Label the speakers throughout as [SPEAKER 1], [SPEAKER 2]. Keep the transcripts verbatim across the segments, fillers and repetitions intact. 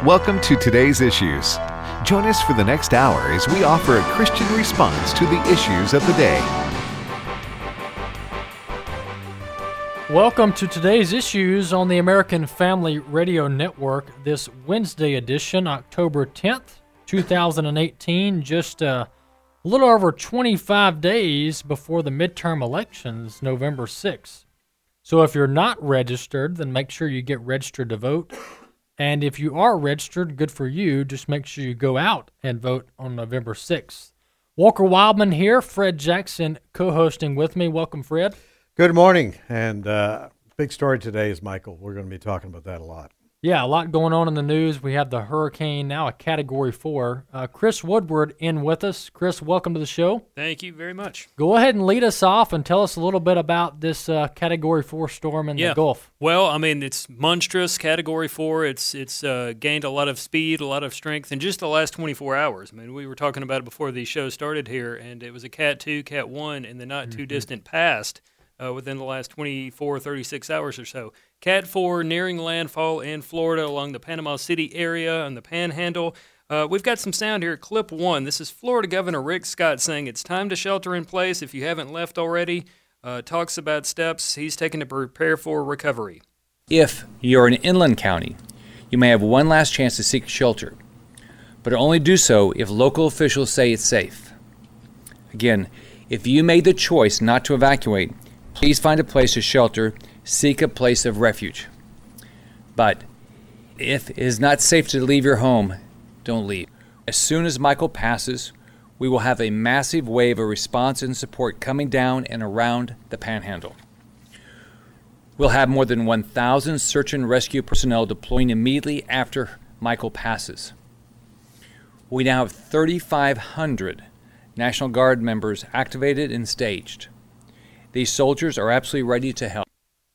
[SPEAKER 1] Welcome to Today's Issues. Join us for the next hour as we offer a Christian response to the issues of the day.
[SPEAKER 2] Welcome to Today's Issues on the American Family Radio Network, this Wednesday edition, October tenth, twenty eighteen, just a little over twenty-five days before the midterm elections, November sixth. So if you're not registered, then make sure you get registered to vote. And if you are registered, good for you. Just make sure you go out and vote on November sixth. Walker Wildman here, Fred Jackson co-hosting with me. Welcome, Fred.
[SPEAKER 3] Good morning. And uh, big story today is, Michael, we're going to be talking about that a lot.
[SPEAKER 2] Yeah, a lot going on in the news. We have the hurricane, now a Category four. Uh, Chris Woodward in with us. Chris, welcome to the show.
[SPEAKER 4] Thank you very much.
[SPEAKER 2] Go ahead and lead us off and tell us a little bit about this uh, Category four storm in
[SPEAKER 4] yeah.
[SPEAKER 2] the Gulf.
[SPEAKER 4] Well, I mean, it's monstrous, Category four. It's it's uh, gained a lot of speed, a lot of strength in just the last twenty-four hours. I mean, we were talking about it before the show started here, and it was a Cat two, Cat one in the not-too-distant mm-hmm. past. Uh, within the last twenty-four, thirty-six hours or so. Cat four nearing landfall in Florida along the Panama City area and the Panhandle. Uh, we've got some sound here. Clip one. This is Florida Governor Rick Scott saying it's time to shelter in place if you haven't left already. Uh, talks about steps he's taken to prepare for recovery.
[SPEAKER 5] If you're an inland county, you may have one last chance to seek shelter, but only do so if local officials say it's safe. Again, if you made the choice not to evacuate, please find a place to shelter, seek a place of refuge. But if it is not safe to leave your home, don't leave. As soon as Michael passes, we will have a massive wave of response and support coming down and around the Panhandle. We'll have more than one thousand search and rescue personnel deploying immediately after Michael passes. We now have thirty-five hundred National Guard members activated and staged. These soldiers are absolutely ready to help.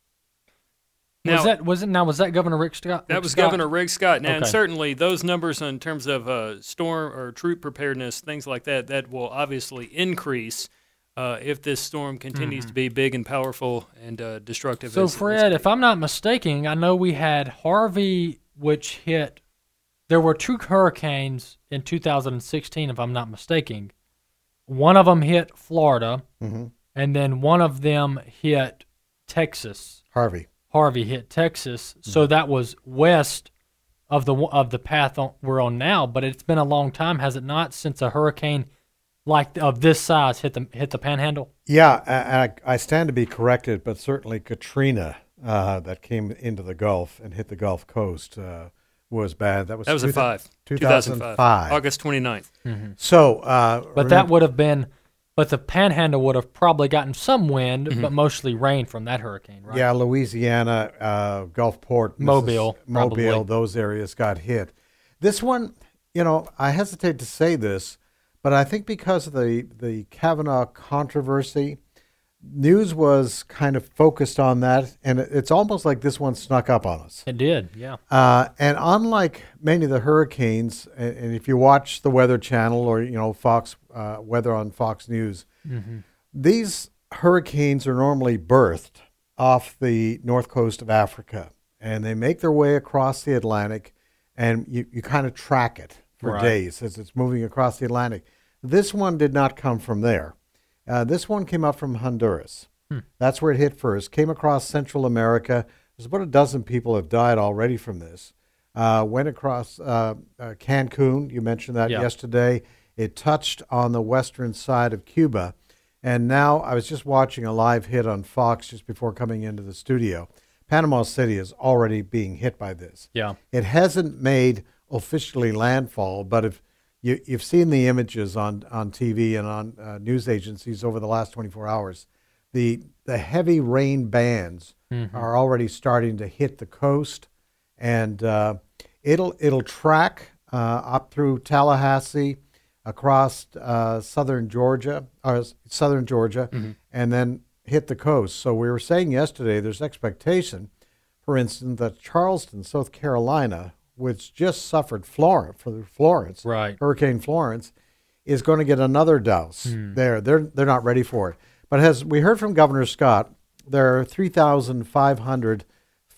[SPEAKER 2] Now, was that was it? Now was that Governor Rick Scott?
[SPEAKER 4] That
[SPEAKER 2] Rick
[SPEAKER 4] was
[SPEAKER 2] Scott?
[SPEAKER 4] Governor Rick Scott. Now,
[SPEAKER 2] okay.
[SPEAKER 4] And certainly those numbers in terms of uh, storm or troop preparedness, things like that, that will obviously increase uh, if this storm continues mm-hmm. to be big and powerful and uh, destructive.
[SPEAKER 2] So,
[SPEAKER 4] as,
[SPEAKER 2] Fred,
[SPEAKER 4] as
[SPEAKER 2] if I'm not mistaken, I know we had Harvey, which hit. There were two hurricanes in two thousand sixteen, if I'm not mistaken. One of them hit Florida. Mm-hmm. And then one of them hit Texas.
[SPEAKER 3] Harvey.
[SPEAKER 2] Harvey hit Texas. Mm-hmm. So that was west of the of the path on, we're on now. But it's been a long time, has it not, since a hurricane like of this size hit the hit the Panhandle?
[SPEAKER 3] Yeah, I, I stand to be corrected, but certainly Katrina uh, that came into the Gulf and hit the Gulf Coast uh, was bad. That was
[SPEAKER 4] that was
[SPEAKER 3] two,
[SPEAKER 4] a five.
[SPEAKER 3] two thousand five.
[SPEAKER 4] August twenty-ninth.
[SPEAKER 2] Mm-hmm.
[SPEAKER 3] So, uh,
[SPEAKER 2] but
[SPEAKER 3] remember,
[SPEAKER 2] that would have been. But the Panhandle would have probably gotten some wind,
[SPEAKER 4] mm-hmm.
[SPEAKER 2] but mostly rain from that hurricane, right?
[SPEAKER 3] Yeah, Louisiana, uh, Gulfport,
[SPEAKER 2] Mobile,
[SPEAKER 3] Mobile,
[SPEAKER 2] probably.
[SPEAKER 3] those areas got hit. This one, you know, I hesitate to say this, but I think because of the, the Kavanaugh controversy, news was kind of focused on that, and it's almost like this one snuck up on us.
[SPEAKER 2] It did, yeah.
[SPEAKER 3] Uh, and unlike many of the hurricanes, and, and if you watch the Weather Channel or, you know, Fox uh, Weather on Fox News, mm-hmm. these hurricanes are normally birthed off the north coast of Africa, and they make their way across the Atlantic, and you, you kind of track it for
[SPEAKER 2] right.
[SPEAKER 3] days as it's moving across the Atlantic. This one did not come from there. Uh, this one came up from Honduras. Hmm. That's where it hit first. Came across Central America. There's about a dozen people have died already from this. Uh, went across uh, uh, Cancun. You mentioned that yeah. yesterday. It touched on the western side of Cuba. And now I was just watching a live hit on Fox just before coming into the studio. Panama City is already being hit by this.
[SPEAKER 2] Yeah.
[SPEAKER 3] It hasn't made officially landfall, but if You, you've seen the images on, on T V and on uh, news agencies over the last twenty-four hours. The the heavy rain bands mm-hmm. are already starting to hit the coast, and uh, it'll it'll track uh, up through Tallahassee, across uh, southern Georgia, or southern Georgia, mm-hmm. and then hit the coast. So we were saying yesterday, there's expectation, for instance, that Charleston, South Carolina, which just suffered Florence, for Florence,
[SPEAKER 2] right.
[SPEAKER 3] Hurricane Florence, is going to get another douse mm. there. They're they're not ready for it. But as we heard from Governor Scott, there are three thousand five hundred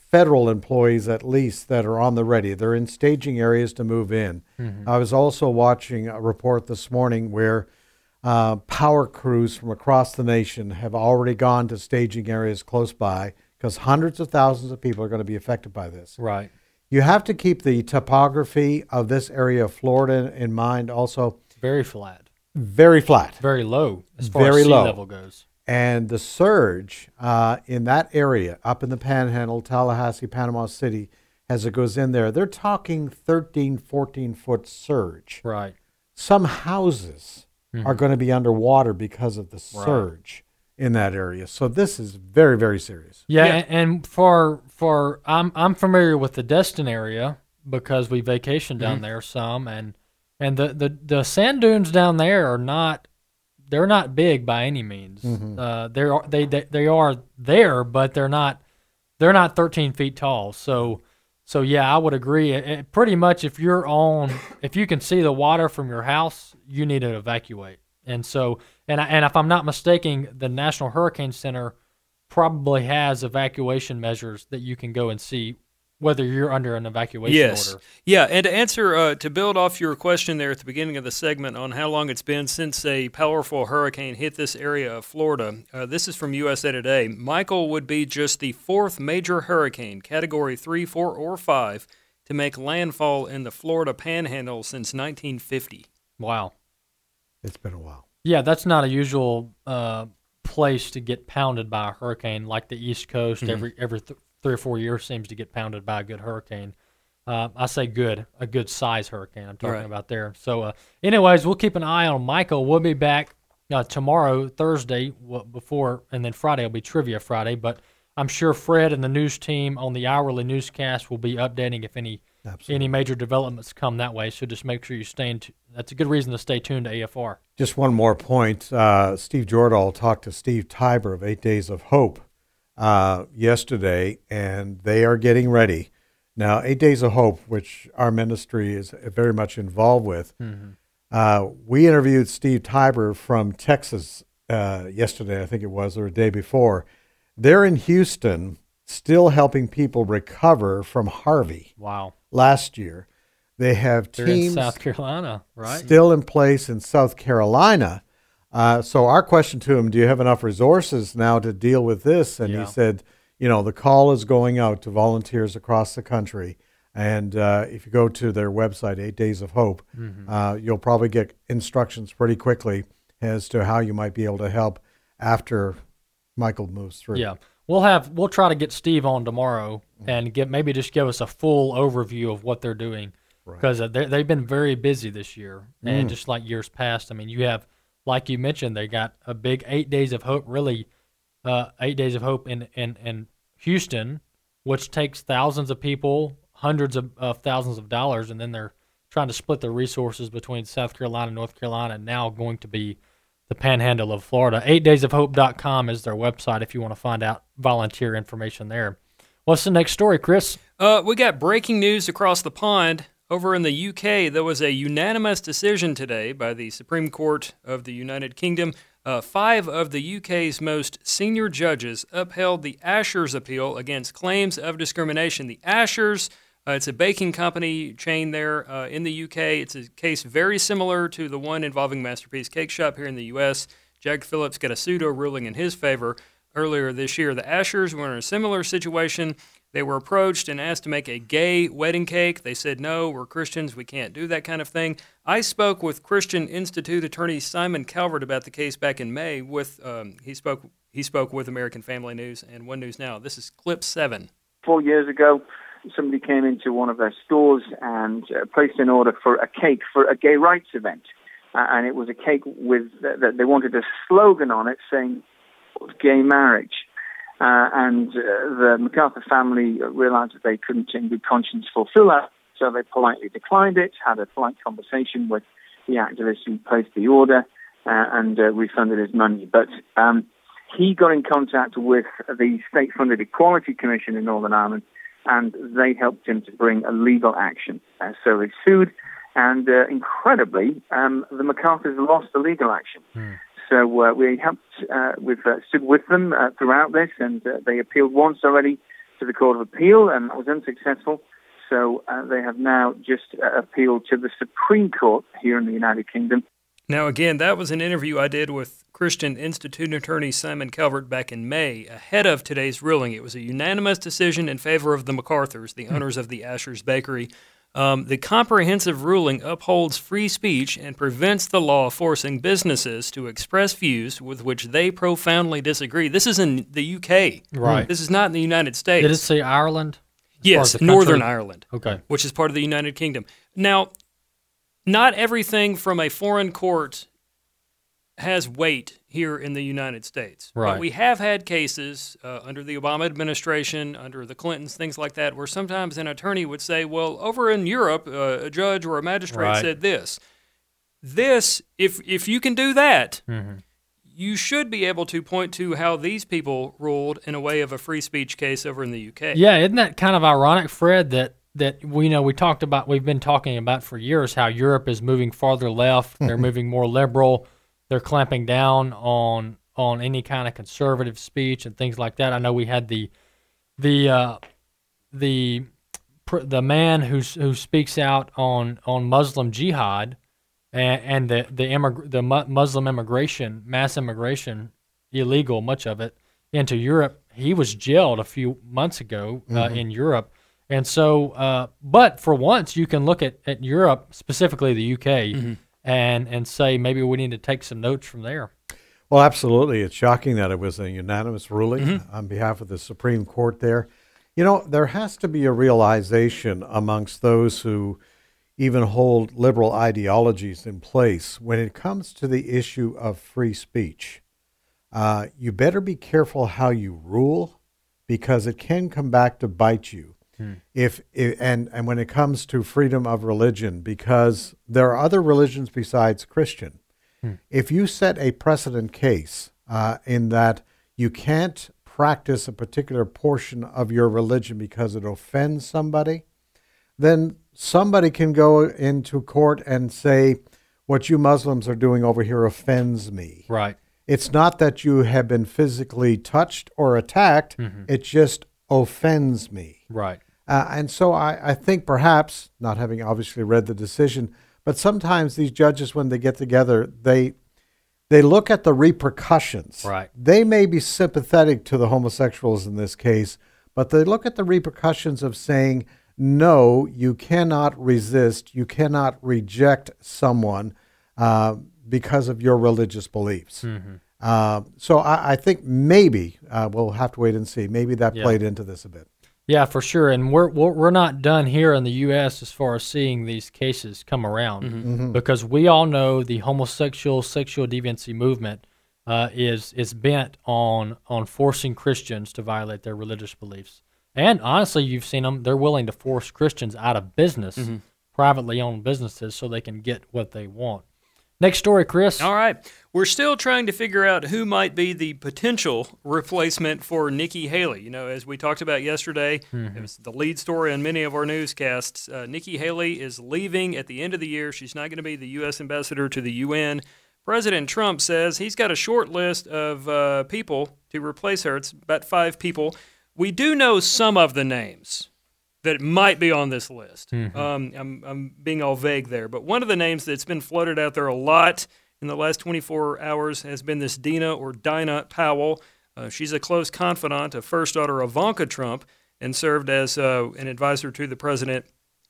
[SPEAKER 3] federal employees at least that are on the ready. They're in staging areas to move in. Mm-hmm. I was also watching a report this morning where uh, power crews from across the nation have already gone to staging areas close by because hundreds of thousands of people are going to be affected by this.
[SPEAKER 2] Right.
[SPEAKER 3] You have to keep the topography of this area of Florida in mind also.
[SPEAKER 2] Very flat.
[SPEAKER 3] Very flat.
[SPEAKER 2] Very low as far
[SPEAKER 3] Very
[SPEAKER 2] as sea
[SPEAKER 3] low.
[SPEAKER 2] level goes.
[SPEAKER 3] And the surge uh, in that area, up in the Panhandle, Tallahassee, Panama City, as it goes in there, they're talking thirteen, fourteen-foot surge.
[SPEAKER 2] Right.
[SPEAKER 3] Some houses mm-hmm. are going to be underwater because of the surge right. in that area. So this is very, very serious.
[SPEAKER 2] Yeah, yeah. And for for I'm I'm familiar with the Destin area because we vacation down mm-hmm. there some, and and the, the, the sand dunes down there are not. They're not big by any means. Mm-hmm. Uh, they are they, they they are there, but they're not they're not thirteen feet tall. So so yeah, I would agree. It, it, pretty much, if you're on, if you can see the water from your house, you need to evacuate. And so and I, and if I'm not mistaken, the National Hurricane Center probably has evacuation measures that you can go and see whether you're under an evacuation
[SPEAKER 4] yes.
[SPEAKER 2] order.
[SPEAKER 4] Yeah, and to answer, uh, to build off your question there at the beginning of the segment on how long it's been since a powerful hurricane hit this area of Florida, uh, this is from U S A Today. Michael would be just the fourth major hurricane, Category three, four, or five, to make landfall in the Florida Panhandle since nineteen fifty.
[SPEAKER 2] Wow.
[SPEAKER 3] It's been a while.
[SPEAKER 2] Yeah, that's not a usual uh, place to get pounded by a hurricane like the East Coast. Mm-hmm. Every every th- three or four years seems to get pounded by a good hurricane. Uh, I say good, a good size hurricane I'm talking right. about there. So uh, anyways, we'll keep an eye on Michael. We'll be back uh, tomorrow, Thursday, w- before, and then Friday will be Trivia Friday. But I'm sure Fred and the news team on the hourly newscast will be updating if any Absolutely. any major developments come that way. So just make sure you stay in. T- that's a good reason to stay tuned to A F R.
[SPEAKER 3] Just one more point. Uh, Steve Jordahl talked to Steve Tiber of Eight Days of Hope Uh, yesterday, and they are getting ready. Now, Eight Days of Hope, which our ministry is very much involved with, mm-hmm. uh, we interviewed Steve Tiber from Texas uh, yesterday, I think it was, or the day before. They're in Houston, still helping people recover from Harvey.
[SPEAKER 2] Wow.
[SPEAKER 3] Last year. They have
[SPEAKER 2] They're
[SPEAKER 3] teams
[SPEAKER 2] in South Carolina, right?
[SPEAKER 3] Still in place in South Carolina. Uh, so our question to him, do you have enough resources now to deal with this? And yeah. he said, you know, the call is going out to volunteers across the country. And uh, if you go to their website, Eight Days of Hope, mm-hmm. uh, you'll probably get instructions pretty quickly as to how you might be able to help after Michael moves through.
[SPEAKER 2] Yeah, we'll have we'll try to get Steve on tomorrow mm-hmm. and get maybe just give us a full overview of what they're doing because right. uh, they've been very busy this year. Mm. And just like years past, I mean, you have, like you mentioned, they got a big Eight Days of Hope, really, uh, Eight Days of Hope in, in, in Houston, which takes thousands of people, hundreds of, of thousands of dollars, and then they're trying to split the resources between South Carolina and North Carolina, and now going to be the Panhandle of Florida. eight days of hope dot com is their website if you want to find out volunteer information there. What's the next story, Chris?
[SPEAKER 4] Uh, we got breaking news across the pond. Over in the U K, there was a unanimous decision today by the Supreme Court of the United Kingdom. Uh, five of the U K's most senior judges upheld the Ashers appeal against claims of discrimination. The Ashers, uh, it's a baking company chain there uh, in the U K. It's a case very similar to the one involving Masterpiece Cake Shop here in the U S. Jack Phillips got a pseudo ruling in his favor earlier this year. The Ashers were in a similar situation. They were approached and asked to make a gay wedding cake. They said, no, we're Christians. We can't do that kind of thing. I spoke with Christian Institute attorney Simon Calvert about the case back in May. With um, he spoke he spoke with American Family News and One News Now. This is clip seven.
[SPEAKER 6] Four years ago, somebody came into one of their stores and uh, placed an order for a cake for a gay rights event. Uh, and it was a cake with, uh, that they wanted a slogan on it saying gay marriage. Uh, and uh, the MacArthur family realized that they couldn't in good conscience fulfill that, so they politely declined it, had a polite conversation with the activist who placed the order, uh, and uh, refunded his money. But um, he got in contact with the state-funded Equality Commission in Northern Ireland, and they helped him to bring a legal action. Uh, so they sued, and uh, incredibly, um, the MacArthurs lost the legal action. Mm. So uh, we helped, uh, we've uh, stood with them uh, throughout this, and uh, they appealed once already to the Court of Appeal, and that was unsuccessful. So uh, they have now just uh, appealed to the Supreme Court here in the United Kingdom.
[SPEAKER 4] Now, again, that was an interview I did with Christian Institute attorney Simon Calvert back in May, ahead of today's ruling. It was a unanimous decision in favor of the MacArthurs, the owners of the Asher's Bakery. Um, the comprehensive ruling upholds free speech and prevents the law forcing businesses to express views with which they profoundly disagree. This is in the U K.
[SPEAKER 2] Right.
[SPEAKER 4] This is not in the United States.
[SPEAKER 2] Did it say Ireland? As far as
[SPEAKER 4] Yes,
[SPEAKER 2] the country?
[SPEAKER 4] Northern Ireland,
[SPEAKER 2] Okay.
[SPEAKER 4] which is part of the United Kingdom. Now, not everything from a foreign court has weight here in the United States.
[SPEAKER 2] Right.
[SPEAKER 4] But we have had cases uh, under the Obama administration, under the Clintons, things like that, where sometimes an attorney would say, well, over in Europe, uh, a judge or a magistrate
[SPEAKER 2] Right.
[SPEAKER 4] said this. This, if if you can do that,
[SPEAKER 2] Mm-hmm.
[SPEAKER 4] you should be able to point to how these people ruled in a way of a free speech case over in the U K.
[SPEAKER 2] Yeah, isn't that kind of ironic, Fred, that that we you know we talked about we've been talking about for years how Europe is moving farther left, they're moving more liberal, they're clamping down on on any kind of conservative speech and things like that. I know we had the the uh, the pr- the man who who speaks out on, on Muslim jihad and, and the the immig- the mu- Muslim immigration, mass immigration, illegal much of it into Europe. He was jailed a few months ago uh,
[SPEAKER 3] Mhm.
[SPEAKER 2] in Europe. And so, uh, but for once, you can look at, at Europe, specifically the U K,
[SPEAKER 4] Mm-hmm.
[SPEAKER 2] and and say maybe we need to take some notes from there.
[SPEAKER 3] Well, absolutely. It's shocking that it was a unanimous ruling
[SPEAKER 4] Mm-hmm.
[SPEAKER 3] on behalf of the Supreme Court there. You know, there has to be a realization amongst those who even hold liberal ideologies in place when it comes to the issue of free speech. Uh, you better be careful how you rule, because it can come back to bite you. If, if and and when it comes to freedom of religion, because there are other religions besides Christian. If you set a precedent case uh, in that you can't practice a particular portion of your religion because it offends somebody, then somebody can go into court and say, what you Muslims are doing over here offends me.
[SPEAKER 2] Right.
[SPEAKER 3] It's not that you have been physically touched or attacked, it just offends me.
[SPEAKER 2] Right.
[SPEAKER 3] Uh, and so I, I think perhaps, not having obviously read the decision, but sometimes these judges, when they get together, they they look at the repercussions.
[SPEAKER 2] Right.
[SPEAKER 3] They may be sympathetic to the homosexuals in this case, but they look at the repercussions of saying, no, you cannot resist, you cannot reject someone uh, because of your religious beliefs.
[SPEAKER 2] Mm-hmm.
[SPEAKER 3] Uh, so I, I think maybe, uh, we'll have to wait and see, maybe that
[SPEAKER 2] Yeah.
[SPEAKER 3] played into this a bit.
[SPEAKER 2] Yeah, for sure. And we're we're we're not done here in the U S as far as seeing these cases come around,
[SPEAKER 3] Mhm.
[SPEAKER 2] because we all know the homosexual sexual deviancy movement uh, is is bent on on forcing Christians to violate their religious beliefs. And honestly, you've seen them; they're willing to force Christians out of business, privately owned businesses, so they can get what they want. Next story, Chris.
[SPEAKER 4] All right. We're still trying to figure out who might be the potential replacement for Nikki Haley. You know, as we talked about yesterday, it was the lead story on many of our newscasts. Uh, Nikki Haley is leaving at the end of the year. She's not going to be the U S ambassador to the U N. President Trump says he's got a short list of uh, people to replace her. It's about five people. We do know some of the names that might be on this list. Um, I'm, I'm being all vague there, but one of the names that's been floated out there a lot in the last twenty-four hours has been this Dina or Dinah Powell. Uh, she's a close confidant of first daughter Ivanka Trump and served as uh, an advisor to the president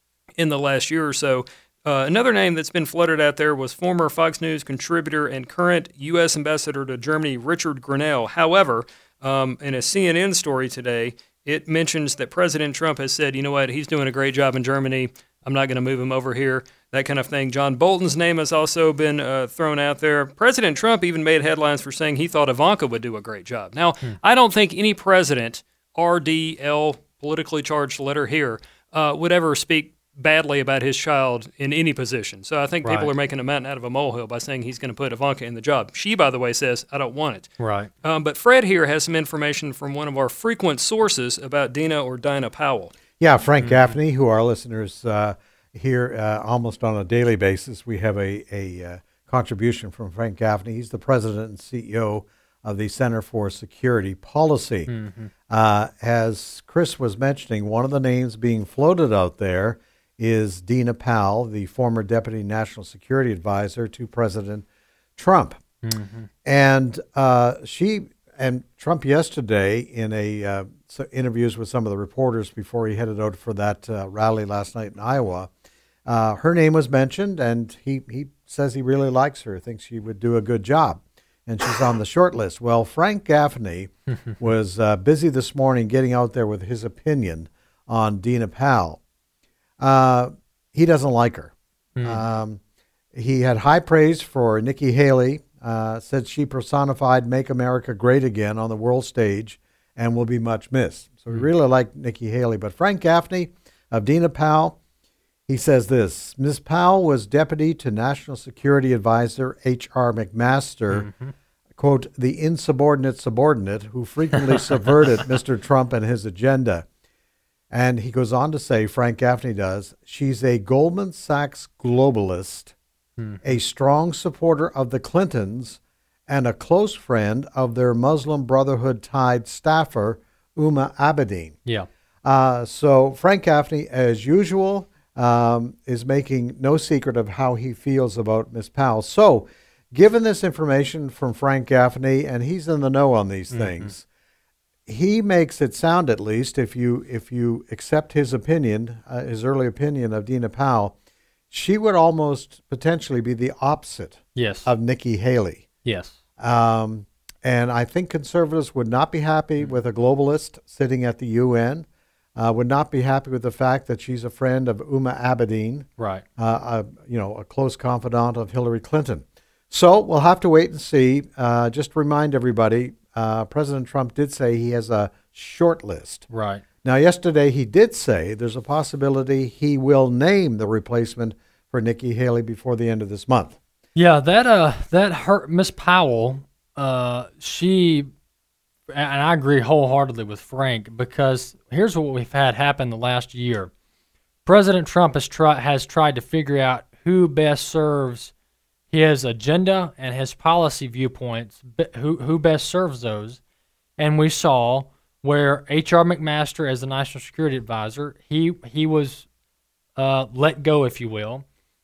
[SPEAKER 4] in the last year or so. Uh, another name that's been floated out there was former Fox News contributor and current U S ambassador to Germany, Richard Grenell. However, um, in a C N N story today, it mentions that President Trump has said, you know what, he's doing a great job in Germany. I'm not going to move him over here, that kind of thing. John Bolton's name has also been uh, thrown out there. President Trump even made headlines for saying he thought Ivanka would do a great job. Now, I don't think any president, R D L, politically charged letter here, uh, would ever speak badly about his child in any position. So I think people
[SPEAKER 2] Right.
[SPEAKER 4] are making a mountain out of a molehill by saying he's going to put Ivanka in the job. She, by the way, says, I don't want it.
[SPEAKER 2] Right.
[SPEAKER 4] Um, but Fred here has some information from one of our frequent sources about Dina or Dinah Powell.
[SPEAKER 3] Yeah, Frank Gaffney, who our listeners uh, hear uh, almost on a daily basis. We have a, a uh, contribution from Frank Gaffney. He's the president and C E O of the Center for Security Policy. Uh, as Chris was mentioning, one of the names being floated out there is Dina Powell, the former Deputy National Security Advisor to President Trump. Mm-hmm. And uh, she and Trump yesterday in a uh, so interviews with some of the reporters before he headed out for that uh, rally last night in Iowa, uh, her name was mentioned, and he, he says he really likes her, thinks she would do a good job. And she's on the short list. Well, Frank Gaffney was uh, busy this morning getting out there with his opinion on Dina Powell. Uh, he doesn't like her. Mm. Um, he had high praise for Nikki Haley, uh, said she personified Make America Great Again on the world stage and will be much missed. So we really like Nikki Haley. But Frank Gaffney of Dina Powell, he says this: Miz Powell was Deputy to National Security Advisor H R McMaster, mm-hmm. quote, the insubordinate subordinate who frequently subverted Mister Trump and his agenda. And he goes on to say, Frank Gaffney does, she's a Goldman Sachs globalist, mm-hmm. a strong supporter of the Clintons, and a close friend of their Muslim Brotherhood-tied staffer, Uma Abedin.
[SPEAKER 2] Yeah.
[SPEAKER 3] Uh, so Frank Gaffney, as usual, um, is making no secret of how he feels about Miz Powell. So, given this information from Frank Gaffney, and he's in the know on these mm-hmm. things, he makes it sound, at least, if you if you accept his opinion, uh, his early opinion of Dina Powell, she would almost potentially be the opposite
[SPEAKER 2] yes.
[SPEAKER 3] of Nikki Haley.
[SPEAKER 2] Yes.
[SPEAKER 3] Um, and I think conservatives would not be happy with a globalist sitting at the U N, uh, would not be happy with the fact that she's a friend of Uma Abedin,
[SPEAKER 2] right?
[SPEAKER 3] Uh, a, you know, a close confidant of Hillary Clinton. So we'll have to wait and see. Uh, just to remind everybody, uh, President Trump did say he has a short list.
[SPEAKER 2] Right.
[SPEAKER 3] Now, yesterday he did say there's a possibility he will name the replacement for Nikki Haley before the end of this month.
[SPEAKER 2] Yeah, that uh, that hurt Miss Powell. Uh, she, and I agree wholeheartedly with Frank, because here's what we've had happen the last year. President Trump has tried has tried to figure out who best serves his agenda and his policy viewpoints, who who best serves those. And we saw where H R McMaster, as the National Security Advisor, he he was uh, let go, if you will,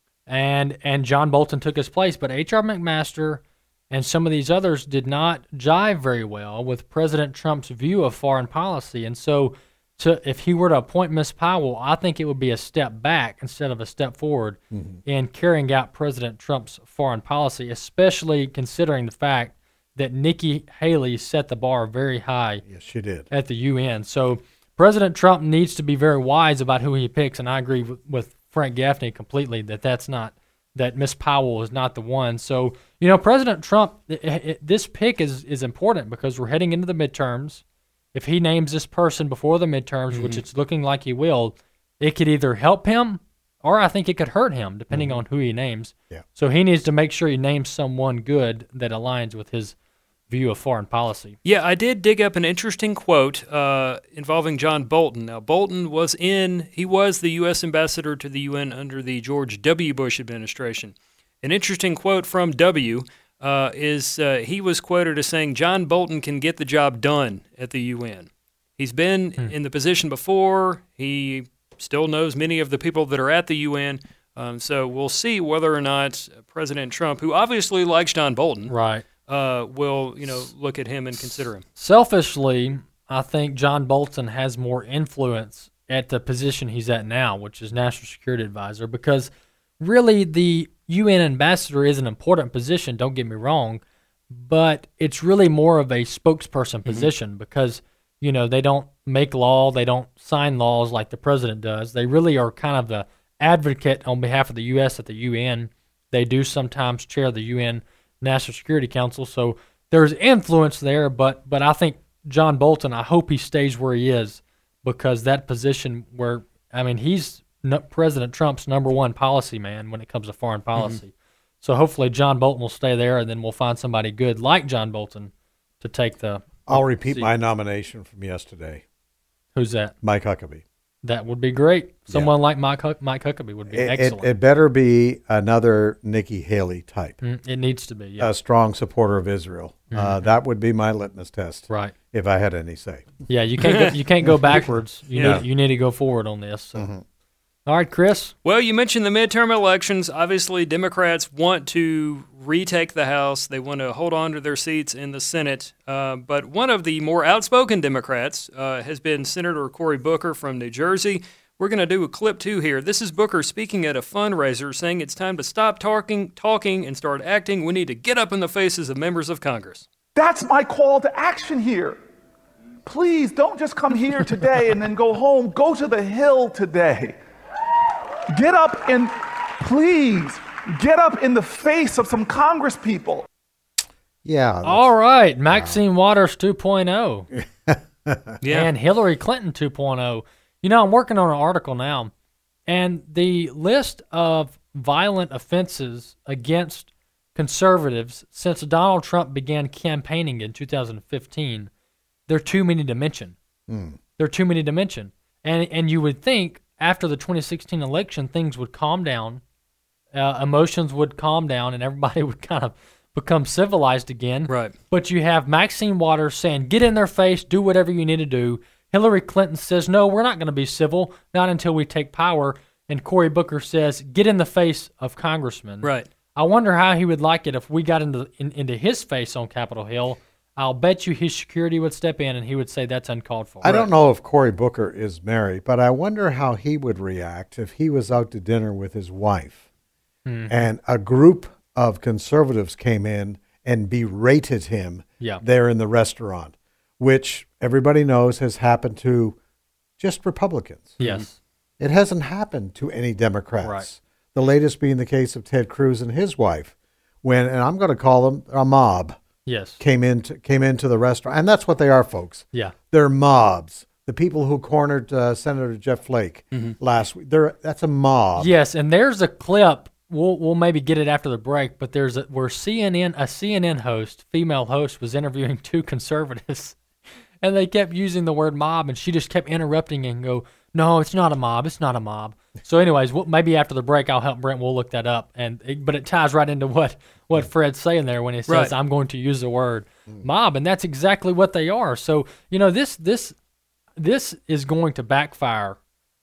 [SPEAKER 2] and and John Bolton took his place. But H R McMaster and some of these others did not jive very well with President Trump's view of foreign policy. And so to, if he were to appoint Miz Powell, I think it would be a step back instead of a step forward mm-hmm. in carrying out President Trump's foreign policy, especially considering the fact that Nikki Haley set the bar very high.
[SPEAKER 3] Yes, she did.
[SPEAKER 2] At the U N. So President Trump needs to be very wise about who he picks, and I agree with, with Frank Gaffney completely that that's not that Miz Powell is not the one. So, you know, President Trump, it, it, this pick is, is important because we're heading into the midterms. If he names this person before the midterms, mm-hmm. which it's looking like he will, it could either help him or I think it could hurt him, depending mm-hmm. on who he names.
[SPEAKER 3] Yeah.
[SPEAKER 2] So he needs to make sure he names someone good that aligns with his view of foreign policy.
[SPEAKER 4] Yeah, I did dig up an interesting quote uh, involving John Bolton. Now, Bolton was in, he was the U S ambassador to the U N under the George W. Bush administration. An interesting quote from W. Uh, is uh, he was quoted as saying, John Bolton can get the job done at the U N. He's been hmm. in the position before. He still knows many of the people that are at the U N. Um, so we'll see whether or not President Trump, who obviously likes John Bolton,
[SPEAKER 2] right,
[SPEAKER 4] uh, will you know look at him and consider him.
[SPEAKER 2] Selfishly, I think John Bolton has more influence at the position he's at now, which is National Security Advisor, because really the U N ambassador is an important position, don't get me wrong, but it's really more of a spokesperson mm-hmm. position because, you know, they don't make law, they don't sign laws like the president does. They really are kind of the advocate on behalf of the U S at the U N. They do sometimes chair the U N National Security Council, so there's influence there, but but I think John Bolton, I hope he stays where he is because that position where, I mean, he's President Trump's number one policy man when it comes to foreign policy. Mm-hmm. So hopefully John Bolton will stay there, and then we'll find somebody good like John Bolton to take the
[SPEAKER 3] I'll repeat seat. My nomination from yesterday.
[SPEAKER 2] Who's that?
[SPEAKER 3] Mike Huckabee.
[SPEAKER 2] That would be great. Someone yeah. like Mike Huck- Mike Huckabee would be
[SPEAKER 3] it,
[SPEAKER 2] excellent.
[SPEAKER 3] It, it better be another Nikki Haley type.
[SPEAKER 2] Mm, it needs to be, yeah.
[SPEAKER 3] A strong supporter of Israel. Mm-hmm. Uh, that would be my litmus test,
[SPEAKER 2] right? If
[SPEAKER 3] I had any say.
[SPEAKER 2] Yeah, you can't go, you can't go backwards. You yeah. need you need to go forward on this. So. Mm-hmm. All right, Chris.
[SPEAKER 4] Well, you mentioned the midterm elections. Obviously, Democrats want to retake the House. They want to hold on to their seats in the Senate. Uh, but one of the more outspoken Democrats uh, has been Senator Cory Booker from New Jersey. We're going to do a clip two here. This is Booker speaking at a fundraiser saying it's time to stop talking, talking and start acting. We need to get up in the faces of members of Congress.
[SPEAKER 7] That's my call to action here. Please don't just come here today and then go home. Go to the Hill today. Get up and please get up in the face of some Congress people.
[SPEAKER 3] Yeah.
[SPEAKER 2] All right. Maxine Waters two point oh.
[SPEAKER 4] Yeah.
[SPEAKER 2] And Hillary Clinton two point oh. You know, I'm working on an article now, and the list of violent offenses against conservatives since Donald Trump began campaigning in two thousand fifteen, they're too many to mention. Mm. They're too many to mention. And and you would think after the twenty sixteen election, things would calm down, uh, emotions would calm down, and everybody would kind of become civilized again.
[SPEAKER 4] Right.
[SPEAKER 2] But you have Maxine Waters saying, get in their face, do whatever you need to do. Hillary Clinton says, no, we're not going to be civil, not until we take power. And Cory Booker says, get in the face of congressmen.
[SPEAKER 4] Right.
[SPEAKER 2] I wonder how he would like it if we got into in, into his face on Capitol Hill. I'll bet you his security would step in and he would say that's uncalled for.
[SPEAKER 3] I don't know if Cory Booker is married, but I wonder how he would react if he was out to dinner with his wife mm-hmm. and a group of conservatives came in and berated him
[SPEAKER 2] yeah.
[SPEAKER 3] there in the restaurant, which everybody knows has happened to just Republicans.
[SPEAKER 2] Yes.
[SPEAKER 3] It hasn't happened to any Democrats.
[SPEAKER 2] Right.
[SPEAKER 3] The latest being the case of Ted Cruz and his wife, when, and I'm going to call them a mob.
[SPEAKER 2] Yes.
[SPEAKER 3] Came into came into the restaurant, and that's what they are, folks.
[SPEAKER 2] Yeah.
[SPEAKER 3] They're mobs. The people who cornered uh, Senator Jeff Flake
[SPEAKER 2] mm-hmm.
[SPEAKER 3] last week. They're that's a mob.
[SPEAKER 2] Yes, and there's a clip. We'll we'll maybe get it after the break, but there's a, where C N N a C N N host, female host, was interviewing two conservatives, and they kept using the word mob, and she just kept interrupting and go, "No, it's not a mob. It's not a mob." So, anyways, we'll, maybe after the break, I'll help Brent. We'll look that up, and it, but it ties right into what. What Fred's saying there when he says,
[SPEAKER 4] right.
[SPEAKER 2] I'm going to use the word mob, and that's exactly what they are. So, you know, this this this is going to backfire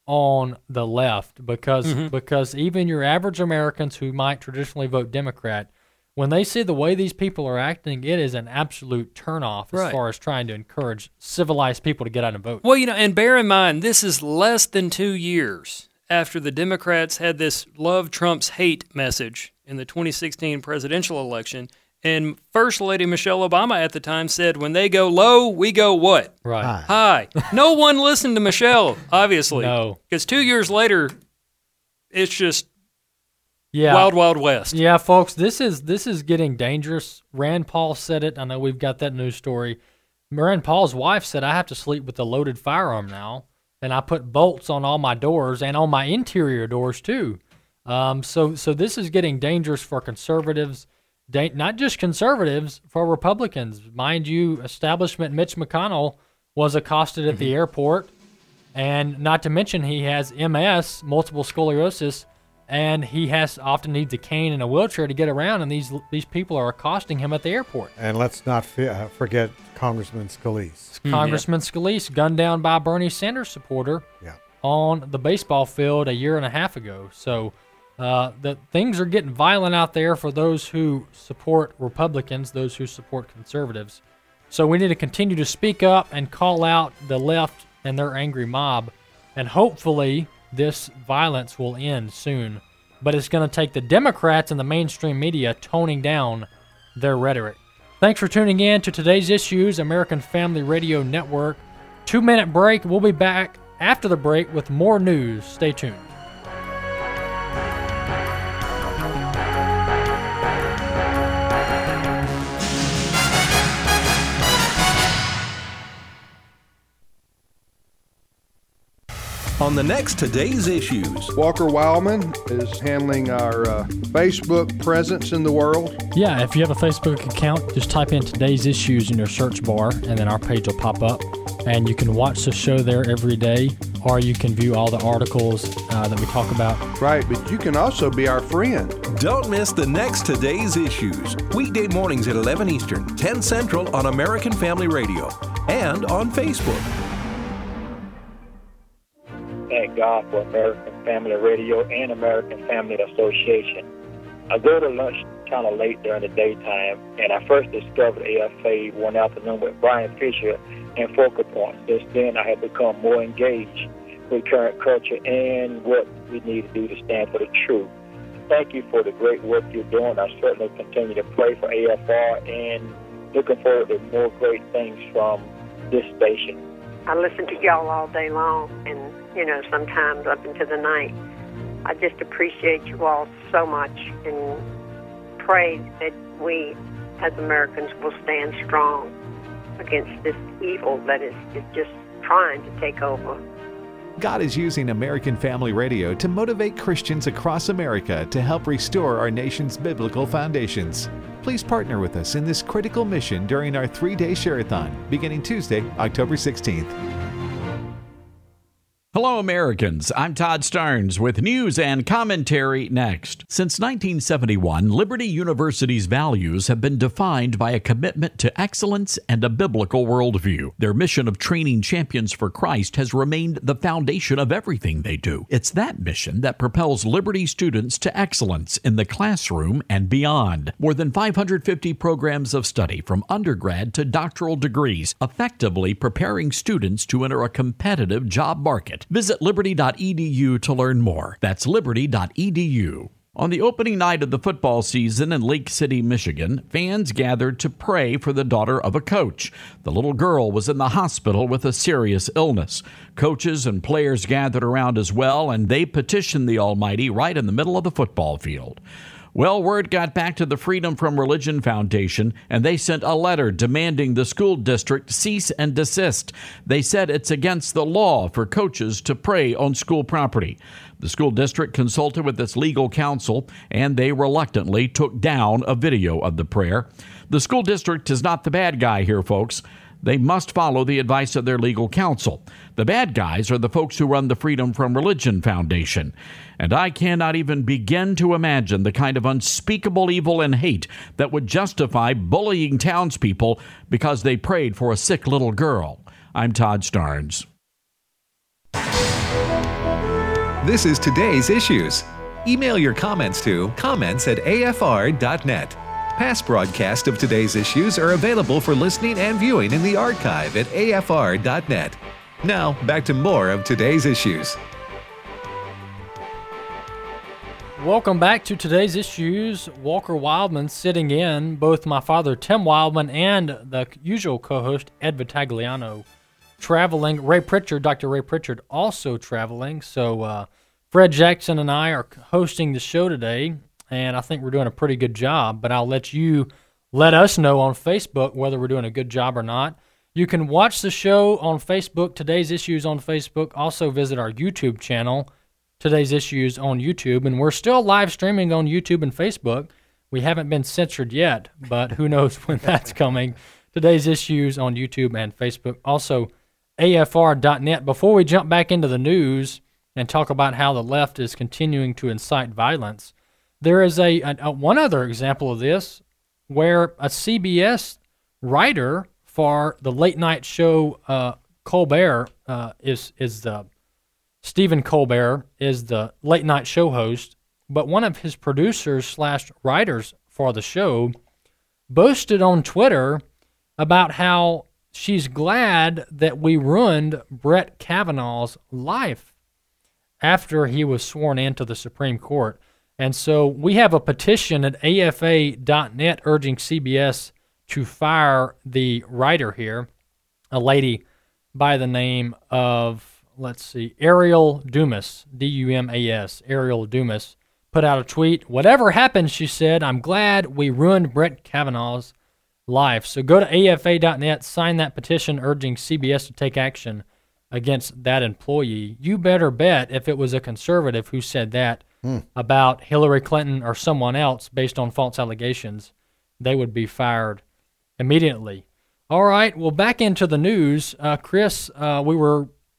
[SPEAKER 2] on the left because mm-hmm. because even your average Americans who might traditionally vote Democrat, when they see the way these people are acting, it is an absolute turnoff as
[SPEAKER 4] right.
[SPEAKER 2] far as trying to encourage civilized people to get out and vote.
[SPEAKER 4] Well, you know, and bear in mind, this is less than two years after the Democrats had this love Trump's hate message in the twenty sixteen presidential election, and First Lady Michelle Obama at the time said, when they go low, we go what?
[SPEAKER 2] Right.
[SPEAKER 4] High. No one listened to Michelle, obviously.
[SPEAKER 2] No.
[SPEAKER 4] Because two years later, it's just
[SPEAKER 2] yeah.
[SPEAKER 4] wild, wild west.
[SPEAKER 2] Yeah, folks, this is this is getting dangerous. Rand Paul said it. I know we've got that news story. Rand Paul's wife said, I have to sleep with a loaded firearm now, and I put bolts on all my doors and on my interior doors, too. Um, so, so this is getting dangerous for conservatives, da- not just conservatives, for Republicans. Mind you, establishment Mitch McConnell was accosted at the airport, and not to mention he has M S, multiple sclerosis, and he has often needs a cane and a wheelchair to get around, and these these people are accosting him at the airport.
[SPEAKER 3] And let's not fi- forget Congressman Scalise.
[SPEAKER 2] Congressman mm-hmm. Scalise, gunned down by a Bernie Sanders supporter
[SPEAKER 3] yeah.
[SPEAKER 2] on the baseball field a year and a half ago. So. Uh, the things are getting violent out there for those who support Republicans, those who support conservatives. So we need to continue to speak up and call out the left and their angry mob, and hopefully this violence will end soon. But it's going to take the Democrats and the mainstream media toning down their rhetoric. Thanks for tuning in to today's Issues, American Family Radio Network. Two-minute break. We'll be back after the break with more news. Stay tuned.
[SPEAKER 8] On the next Today's Issues.
[SPEAKER 9] Walker Wildman is handling our uh, Facebook presence in the world.
[SPEAKER 2] Yeah, if you have a Facebook account, just type in Today's Issues in your search bar, and then our page will pop up. And you can watch the show there every day. or you can view all the articles uh, that we talk about.
[SPEAKER 9] Right, but you can also be our friend.
[SPEAKER 8] Don't miss the next Today's Issues. Weekday mornings at eleven Eastern, ten Central on American Family Radio and on Facebook.
[SPEAKER 10] Thank God for American Family Radio and American Family Association. I go to lunch kind of late during the daytime, and I first discovered A F A one afternoon with Brian Fisher and Focal Point. Since then, I have become more engaged with current culture and what we need to do to stand for the truth. Thank you for the great work you're doing. I certainly continue to pray for A F R and looking forward to more great things from this station.
[SPEAKER 11] I listen to y'all all day long, and, you know, sometimes up into the night. I just appreciate you all so much and pray that we, as Americans, will stand strong against this evil that is, is just trying to take over.
[SPEAKER 1] God is using American Family Radio to motivate Christians across America to help restore our nation's biblical foundations. Please partner with us in this critical mission during our three-day share-a-thon beginning Tuesday, October sixteenth.
[SPEAKER 12] Hello, Americans. I'm Todd Starnes with news and commentary next. Since nineteen seventy-one, Liberty University's values have been defined by a commitment to excellence and a biblical worldview. Their mission of training champions for Christ has remained the foundation of everything they do. It's that mission that propels Liberty students to excellence in the classroom and beyond. More than five hundred fifty programs of study from undergrad to doctoral degrees, effectively preparing students to enter a competitive job market. Visit liberty dot e d u to learn more. That's liberty dot e d u. On the opening night of the football season in Lake City, Michigan, fans gathered to pray for the daughter of a coach. The little girl was in the hospital with a serious illness. Coaches and players gathered around as well, and they petitioned the Almighty right in the middle of the football field. Well, word got back to the Freedom from Religion Foundation, and they sent a letter demanding the school district cease and desist. They said it's against the law for coaches to pray on school property. The school district consulted with its legal counsel, and they reluctantly took down a video of the prayer. The school district is not the bad guy here, folks. They must follow the advice of their legal counsel. The bad guys are the folks who run the Freedom from Religion Foundation. And I cannot even begin to imagine the kind of unspeakable evil and hate that would justify bullying townspeople because they prayed for a sick little girl. I'm Todd Starnes.
[SPEAKER 1] This is Today's Issues. Email your comments to comments at a f r dot net. Past broadcasts of Today's Issues are available for listening and viewing in the archive at a f r dot net. Now, back to more of Today's Issues.
[SPEAKER 2] Welcome back to Today's Issues. Walker Wildman sitting in, both my father Tim Wildman and the usual co-host Ed Vitagliano traveling. Ray Pritchard, Doctor Ray Pritchard, also traveling. So uh, Fred Jackson and I are hosting the show today, and I think we're doing a pretty good job, but I'll let you let us know on Facebook whether we're doing a good job or not. You can watch the show on Facebook, Today's Issues on Facebook. Also visit our YouTube channel, Today's Issues on YouTube, and we're still live streaming on YouTube and Facebook. We haven't been censored yet, but who knows when that's coming. Today's Issues on YouTube and Facebook. Also, A F R dot net. Before we jump back into the news and talk about how the left is continuing to incite violence, there is a, a, a one other example of this where a C B S writer for the late night show uh, Colbert uh, is is the Stephen Colbert is the late night show host, but one of his producers slash writers for the show boasted on Twitter about how she's glad that we ruined Brett Kavanaugh's life after he was sworn into the Supreme Court. And so we have a petition at A F A dot net urging C B S to fire the writer here, a lady by the name of, let's see, Ariel Dumas, D U M A S, Ariel Dumas, put out a tweet. Whatever happened, she said, I'm glad we ruined Brett Kavanaugh's life. So go to A F A dot net, sign that petition urging C B S to take action against that employee. You better bet if it was a conservative who said that hmm. about Hillary Clinton or someone else based on false allegations, they would be fired immediately. All right, well, back into the news. Uh, Chris, uh, we were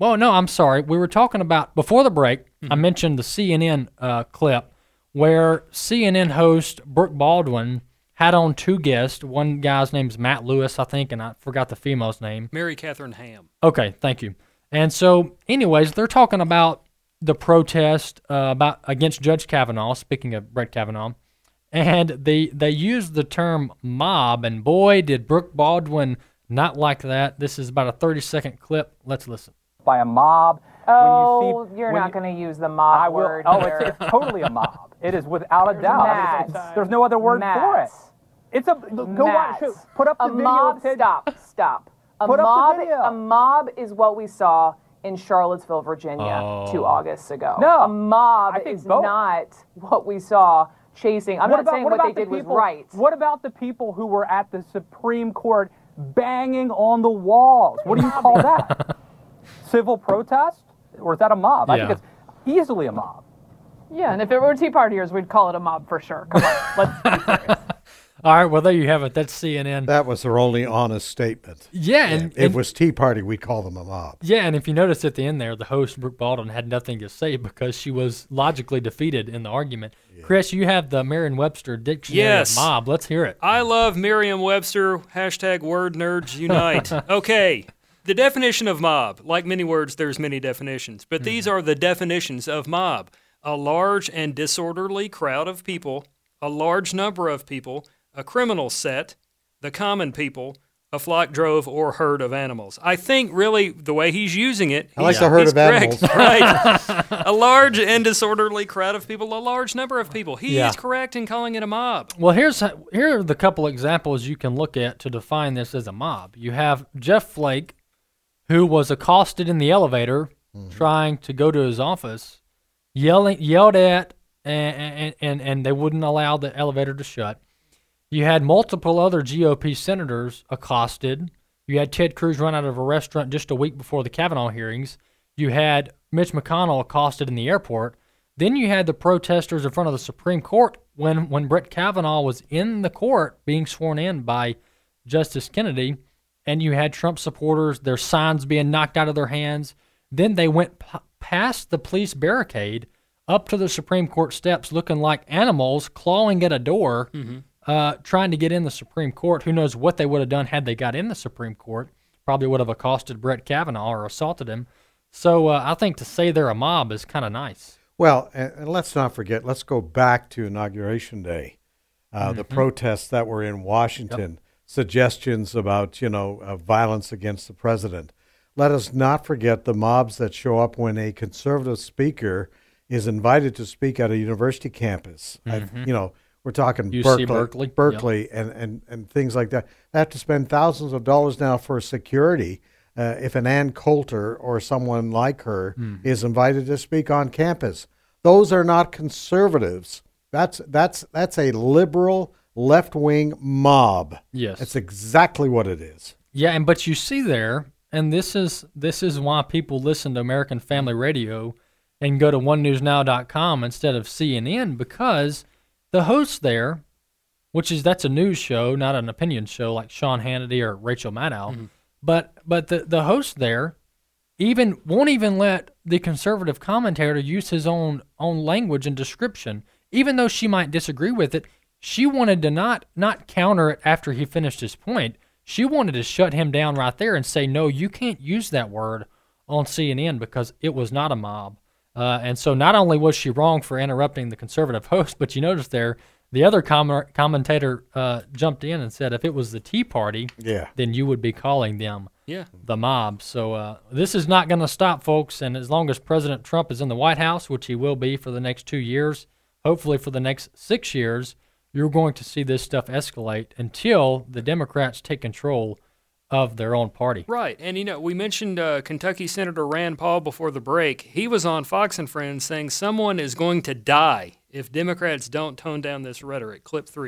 [SPEAKER 2] Well, no, I'm sorry. We were talking about, before the break,
[SPEAKER 4] Mm-hmm.
[SPEAKER 2] I mentioned the C N N uh, clip where C N N host Brooke Baldwin had on two guests. One guy's name's Matt Lewis, I think, and I forgot the female's name.
[SPEAKER 4] Mary Catherine Ham.
[SPEAKER 2] Okay, thank you. And so, anyways, they're talking about the protest uh, about against Judge Kavanaugh, speaking of Brett Kavanaugh, and they, they used the term mob, and boy, did Brooke Baldwin not like that. This is about a thirty-second clip. Let's listen.
[SPEAKER 13] By a mob.
[SPEAKER 14] Oh,
[SPEAKER 13] when you see,
[SPEAKER 14] you're
[SPEAKER 13] when
[SPEAKER 14] not
[SPEAKER 13] you,
[SPEAKER 14] going to use the mob
[SPEAKER 13] I will,
[SPEAKER 14] word
[SPEAKER 13] Oh,
[SPEAKER 14] here.
[SPEAKER 13] it's, it's totally a mob. It is without a
[SPEAKER 14] There's
[SPEAKER 13] doubt. I mean, it's,
[SPEAKER 14] mass.
[SPEAKER 13] it's, there's no other word
[SPEAKER 14] Mass.
[SPEAKER 13] for it. It's a go watch.
[SPEAKER 14] Mass.
[SPEAKER 13] Put up the
[SPEAKER 14] a
[SPEAKER 13] video.
[SPEAKER 14] mob.
[SPEAKER 13] of Ted-
[SPEAKER 14] Stop. Stop. A
[SPEAKER 13] Put up the
[SPEAKER 14] mob.
[SPEAKER 13] video.
[SPEAKER 14] A mob is what we saw in Charlottesville, Virginia,
[SPEAKER 2] Oh.
[SPEAKER 14] two Augusts ago.
[SPEAKER 13] No,
[SPEAKER 14] a mob
[SPEAKER 13] I think
[SPEAKER 14] is
[SPEAKER 13] both.
[SPEAKER 14] not what we saw chasing. I'm
[SPEAKER 13] what
[SPEAKER 14] not
[SPEAKER 13] about,
[SPEAKER 14] saying
[SPEAKER 13] what,
[SPEAKER 14] what,
[SPEAKER 13] about
[SPEAKER 14] they
[SPEAKER 13] the
[SPEAKER 14] did
[SPEAKER 13] people,
[SPEAKER 14] was right.
[SPEAKER 13] What about the people who were at the Supreme Court banging on the walls? What do you call that? Civil protest? Or is that a mob? I
[SPEAKER 2] Yeah.
[SPEAKER 13] think it's easily a mob.
[SPEAKER 15] Yeah, and if it were Tea Partiers, we'd call it a mob for sure. Come on, let's be serious.
[SPEAKER 2] All right, well, there you have it. That's C N N.
[SPEAKER 3] That was their only honest statement.
[SPEAKER 2] Yeah, and,
[SPEAKER 3] If it
[SPEAKER 2] and
[SPEAKER 3] was Tea Party, we'd call them a mob.
[SPEAKER 2] yeah, and if you notice at the end there, the host Brooke Baldwin had nothing to say because she was logically defeated in the argument. Chris, you have the Merriam-Webster dictionary
[SPEAKER 4] Yes.
[SPEAKER 2] of mob. Let's hear it.
[SPEAKER 4] I love Merriam-Webster, hashtag word nerds unite. Okay, the definition of mob, like many words, there's many definitions, but these are the definitions of mob. A large and disorderly crowd of people, a large number of people, a criminal set, the common people, a flock, drove, or herd of animals. I think really the way he's using it,
[SPEAKER 3] I like
[SPEAKER 4] he's,
[SPEAKER 3] the herd
[SPEAKER 4] he's
[SPEAKER 3] of
[SPEAKER 4] correct.
[SPEAKER 3] animals.
[SPEAKER 4] Right. A large and disorderly crowd of people, a large number of people. He
[SPEAKER 2] Yeah.
[SPEAKER 4] is correct in calling it a mob.
[SPEAKER 2] Well, here's here are the couple examples you can look at to define this as a mob. You have Jeff Flake, who was accosted in the elevator trying to go to his office, yelling, yelled at, and, and, and, and they wouldn't allow the elevator to shut. You had multiple other G O P senators accosted. You had Ted Cruz run out of a restaurant just a week before the Kavanaugh hearings. You had Mitch McConnell accosted in the airport. Then you had the protesters in front of the Supreme Court when, when Brett Kavanaugh was in the court being sworn in by Justice Kennedy. And you had Trump supporters, their signs being knocked out of their hands. Then they went p- past the police barricade up to the Supreme Court steps looking like animals clawing at a door,
[SPEAKER 4] Mm-hmm.
[SPEAKER 2] uh, trying to get in the Supreme Court. Who knows what they would have done had they got in the Supreme Court. Probably would have accosted Brett Kavanaugh or assaulted him. So uh, I think to say they're a mob is kind of nice.
[SPEAKER 3] Well, and, and let's not forget, let's go back to Inauguration Day, uh,
[SPEAKER 2] Mm-hmm.
[SPEAKER 3] the protests that were in Washington, suggestions about, you know, uh, violence against the president. Let us not forget the mobs that show up when a conservative speaker is invited to speak at a university campus. I've-
[SPEAKER 2] Mhm.
[SPEAKER 3] You know, we're talking
[SPEAKER 2] U C
[SPEAKER 3] Berkeley,
[SPEAKER 2] Berkeley,
[SPEAKER 3] Berkeley and, and, and things like that. They have to spend thousands of dollars now for security uh, if an Ann Coulter or someone like her
[SPEAKER 2] Mhm.
[SPEAKER 3] is invited to speak on campus. Those are not conservatives. That's that's that's a liberal left-wing mob.
[SPEAKER 2] Yes.
[SPEAKER 3] That's exactly what it is.
[SPEAKER 2] Yeah, and but you see there, and this is this is why people listen to American Family Radio and go to one news now dot com instead of C N N, because the host there, which is that's a news show, not an opinion show like Sean Hannity or Rachel Maddow,
[SPEAKER 4] Mm-hmm.
[SPEAKER 2] but but the the host there even won't even let the conservative commentator use his own own language and description, even though she might disagree with it. She wanted to not not counter it after he finished his point. She wanted to shut him down right there and say, no, you can't use that word on C N N because it was not a mob. Uh, and so not only was she wrong for interrupting the conservative host, but you notice there, the other com- commentator uh, jumped in and said if it was the Tea Party,
[SPEAKER 3] yeah.
[SPEAKER 2] then you would be calling them
[SPEAKER 4] Yeah.
[SPEAKER 2] the mob. So uh, this is not going to stop, folks. And as long as President Trump is in the White House, which he will be for the next two years, hopefully for the next six years, you're going to see this stuff escalate until the Democrats take control of their own party.
[SPEAKER 4] Right. And, you know, we mentioned uh, Kentucky Senator Rand Paul before the break. He was on Fox and Friends saying someone is going to die if Democrats don't tone down this rhetoric. Clip three.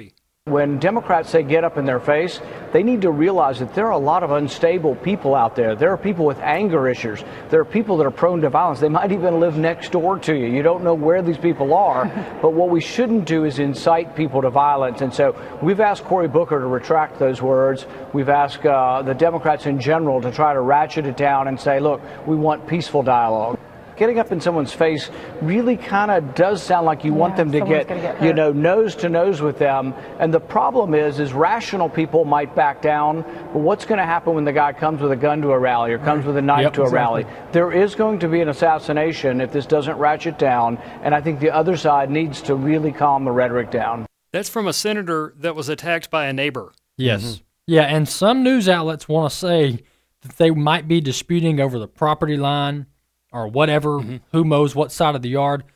[SPEAKER 16] When Democrats say get up in their face, they need to realize that there are a lot of unstable people out there. There are people with anger issues. There are people that are prone to violence. They might even live next door to you. You don't know where these people are. But what we shouldn't do is incite people to violence. And so we've asked Cory Booker to retract those words. We've asked uh, the Democrats in general to try to ratchet it down and say, look, we want peaceful dialogue. Getting up in someone's face really kind of does sound like you yeah, want them to get, get you know, nose to nose with them. And the problem is, is rational people might back down. But what's going to happen when the guy comes with a gun to a rally or comes with a knife yep, to a exactly. rally? There is going to be an assassination if this doesn't ratchet down. And I think the other side needs to really calm the rhetoric down.
[SPEAKER 4] That's from a senator that was attacked by a neighbor.
[SPEAKER 2] Yes.
[SPEAKER 4] Mm-hmm.
[SPEAKER 2] Yeah, and some news outlets want to say that they might be disputing over the property line or whatever, mm-hmm. who mows what side of the yard.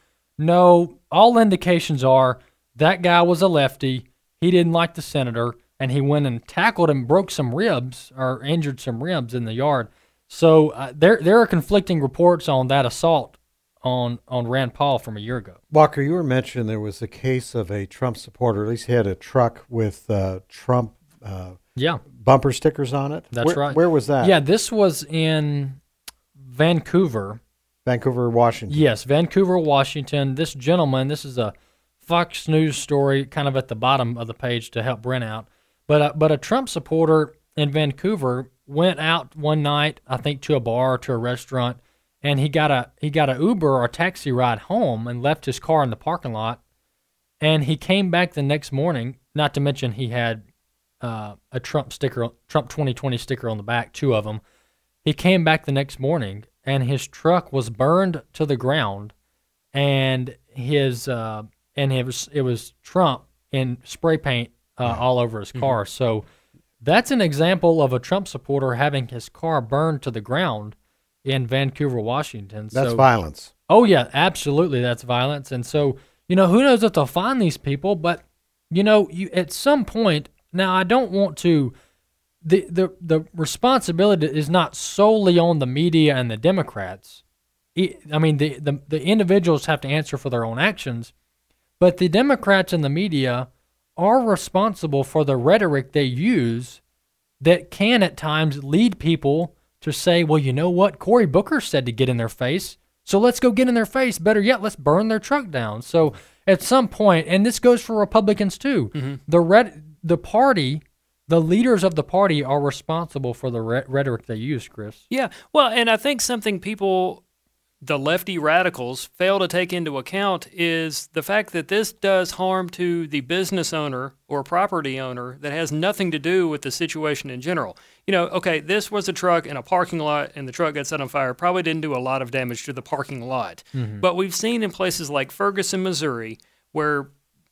[SPEAKER 2] No, all indications are that guy was a lefty. He didn't like the senator, and he went and tackled him, broke some ribs or injured some ribs in the yard. So uh, there there are conflicting reports on that assault on, on Rand Paul from a year ago.
[SPEAKER 3] Walker, you were mentioning there was a case of a Trump supporter. At least he had a truck with uh, Trump uh,
[SPEAKER 2] yeah.
[SPEAKER 3] bumper stickers on it.
[SPEAKER 2] That's
[SPEAKER 3] where,
[SPEAKER 2] right.
[SPEAKER 3] Where was that?
[SPEAKER 2] Yeah, this was in Vancouver.
[SPEAKER 3] Vancouver, Washington.
[SPEAKER 2] Yes, Vancouver, Washington. This gentleman, this is a Fox News story kind of at the bottom of the page to help Brent out. But uh, but a Trump supporter in Vancouver went out one night, I think, to a bar or to a restaurant, and he got a he got a Uber or a taxi ride home and left his car in the parking lot. And he came back the next morning, not to mention he had uh, a Trump sticker, Trump twenty twenty sticker on the back, two of them. He came back the next morning, and his truck was burned to the ground, and his uh, and it was it was Trump in spray paint uh, all over his car. Mm-hmm. So that's an example of a Trump supporter having his car burned to the ground in Vancouver, Washington.
[SPEAKER 3] That's
[SPEAKER 2] so,
[SPEAKER 3] violence.
[SPEAKER 2] Oh yeah, absolutely, that's violence. And so you know, who knows if they'll find these people? But you know, you at some point. Now, I don't want to. The, the the responsibility is not solely on the media and the Democrats. I mean, the, the, the individuals have to answer for their own actions, but the Democrats and the media are responsible for the rhetoric they use that can at times lead people to say, well, you know what? Cory Booker said to get in their face, so let's go get in their face. Better yet, let's burn their truck down. So at some point, and this goes for Republicans too, mm-hmm. the red, the party... The leaders of the party are responsible for the re- rhetoric they use, Chris.
[SPEAKER 4] Yeah, well, and I think something people, the lefty radicals, fail to take into account is the fact that this does harm to the business owner or property owner that has nothing to do with the situation in general. You know, okay, this was a truck in a parking lot and the truck got set on fire. Probably didn't do a lot of damage to the parking lot. Mm-hmm. But we've seen in places like Ferguson, Missouri, where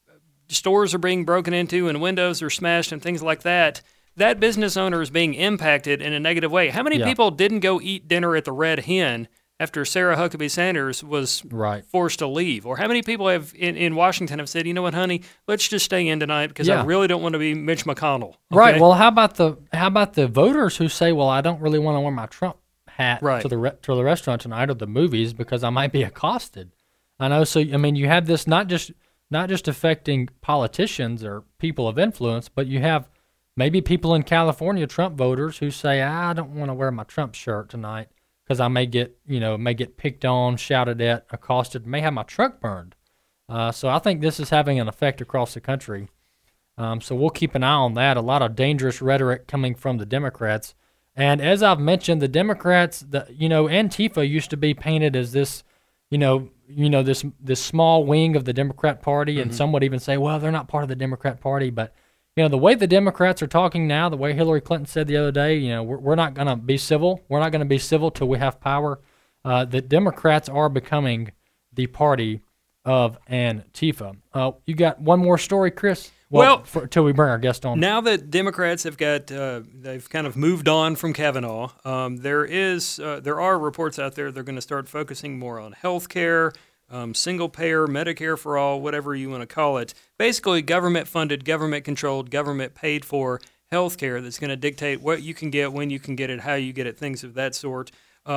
[SPEAKER 4] stores are being broken into and windows are smashed and things like that, that business owner is being impacted in a negative way. How many yeah. people didn't go eat dinner at the Red Hen after Sarah Huckabee Sanders was
[SPEAKER 2] right.
[SPEAKER 4] forced to leave? Or how many people have in, in Washington have said, you know what, honey, let's just stay in tonight because
[SPEAKER 2] yeah.
[SPEAKER 4] I really don't want to be Mitch McConnell. Okay?
[SPEAKER 2] Right. Well, how about the how about the voters who say, well, I don't really want to wear my Trump hat
[SPEAKER 4] right.
[SPEAKER 2] to the re- to the restaurant tonight or the movies because I might be accosted. I know. So I mean, you have this not just not just affecting politicians or people of influence, but you have maybe people in California, Trump voters, who say, I don't want to wear my Trump shirt tonight because I may get, you know, may get picked on, shouted at, accosted, may have my truck burned. Uh, so I think this is having an effect across the country. Um, so we'll keep an eye on that. A lot of dangerous rhetoric coming from the Democrats. And as I've mentioned, the Democrats, the you know, Antifa used to be painted as this, you know, you know, this this small wing of the Democrat Party, and mm-hmm. some would even say, well, they're not part of the Democrat Party. But, you know, the way the Democrats are talking now, the way Hillary Clinton said the other day, you know, we're, we're not going to be civil. We're not going to be civil till we have power. Uh, the Democrats are becoming the party of Antifa. Uh, you got one more story, Chris? Well, well until we bring our guest on.
[SPEAKER 4] Now that Democrats have got, uh, they've kind of moved on from Kavanaugh, um, there is, uh, there are reports out there they're going to start focusing more on health care, um, single-payer, Medicare for all, whatever you want to call it. Basically, government-funded, government-controlled, government-paid-for health care that's going to dictate what you can get, when you can get it, how you get it, things of that sort. Um,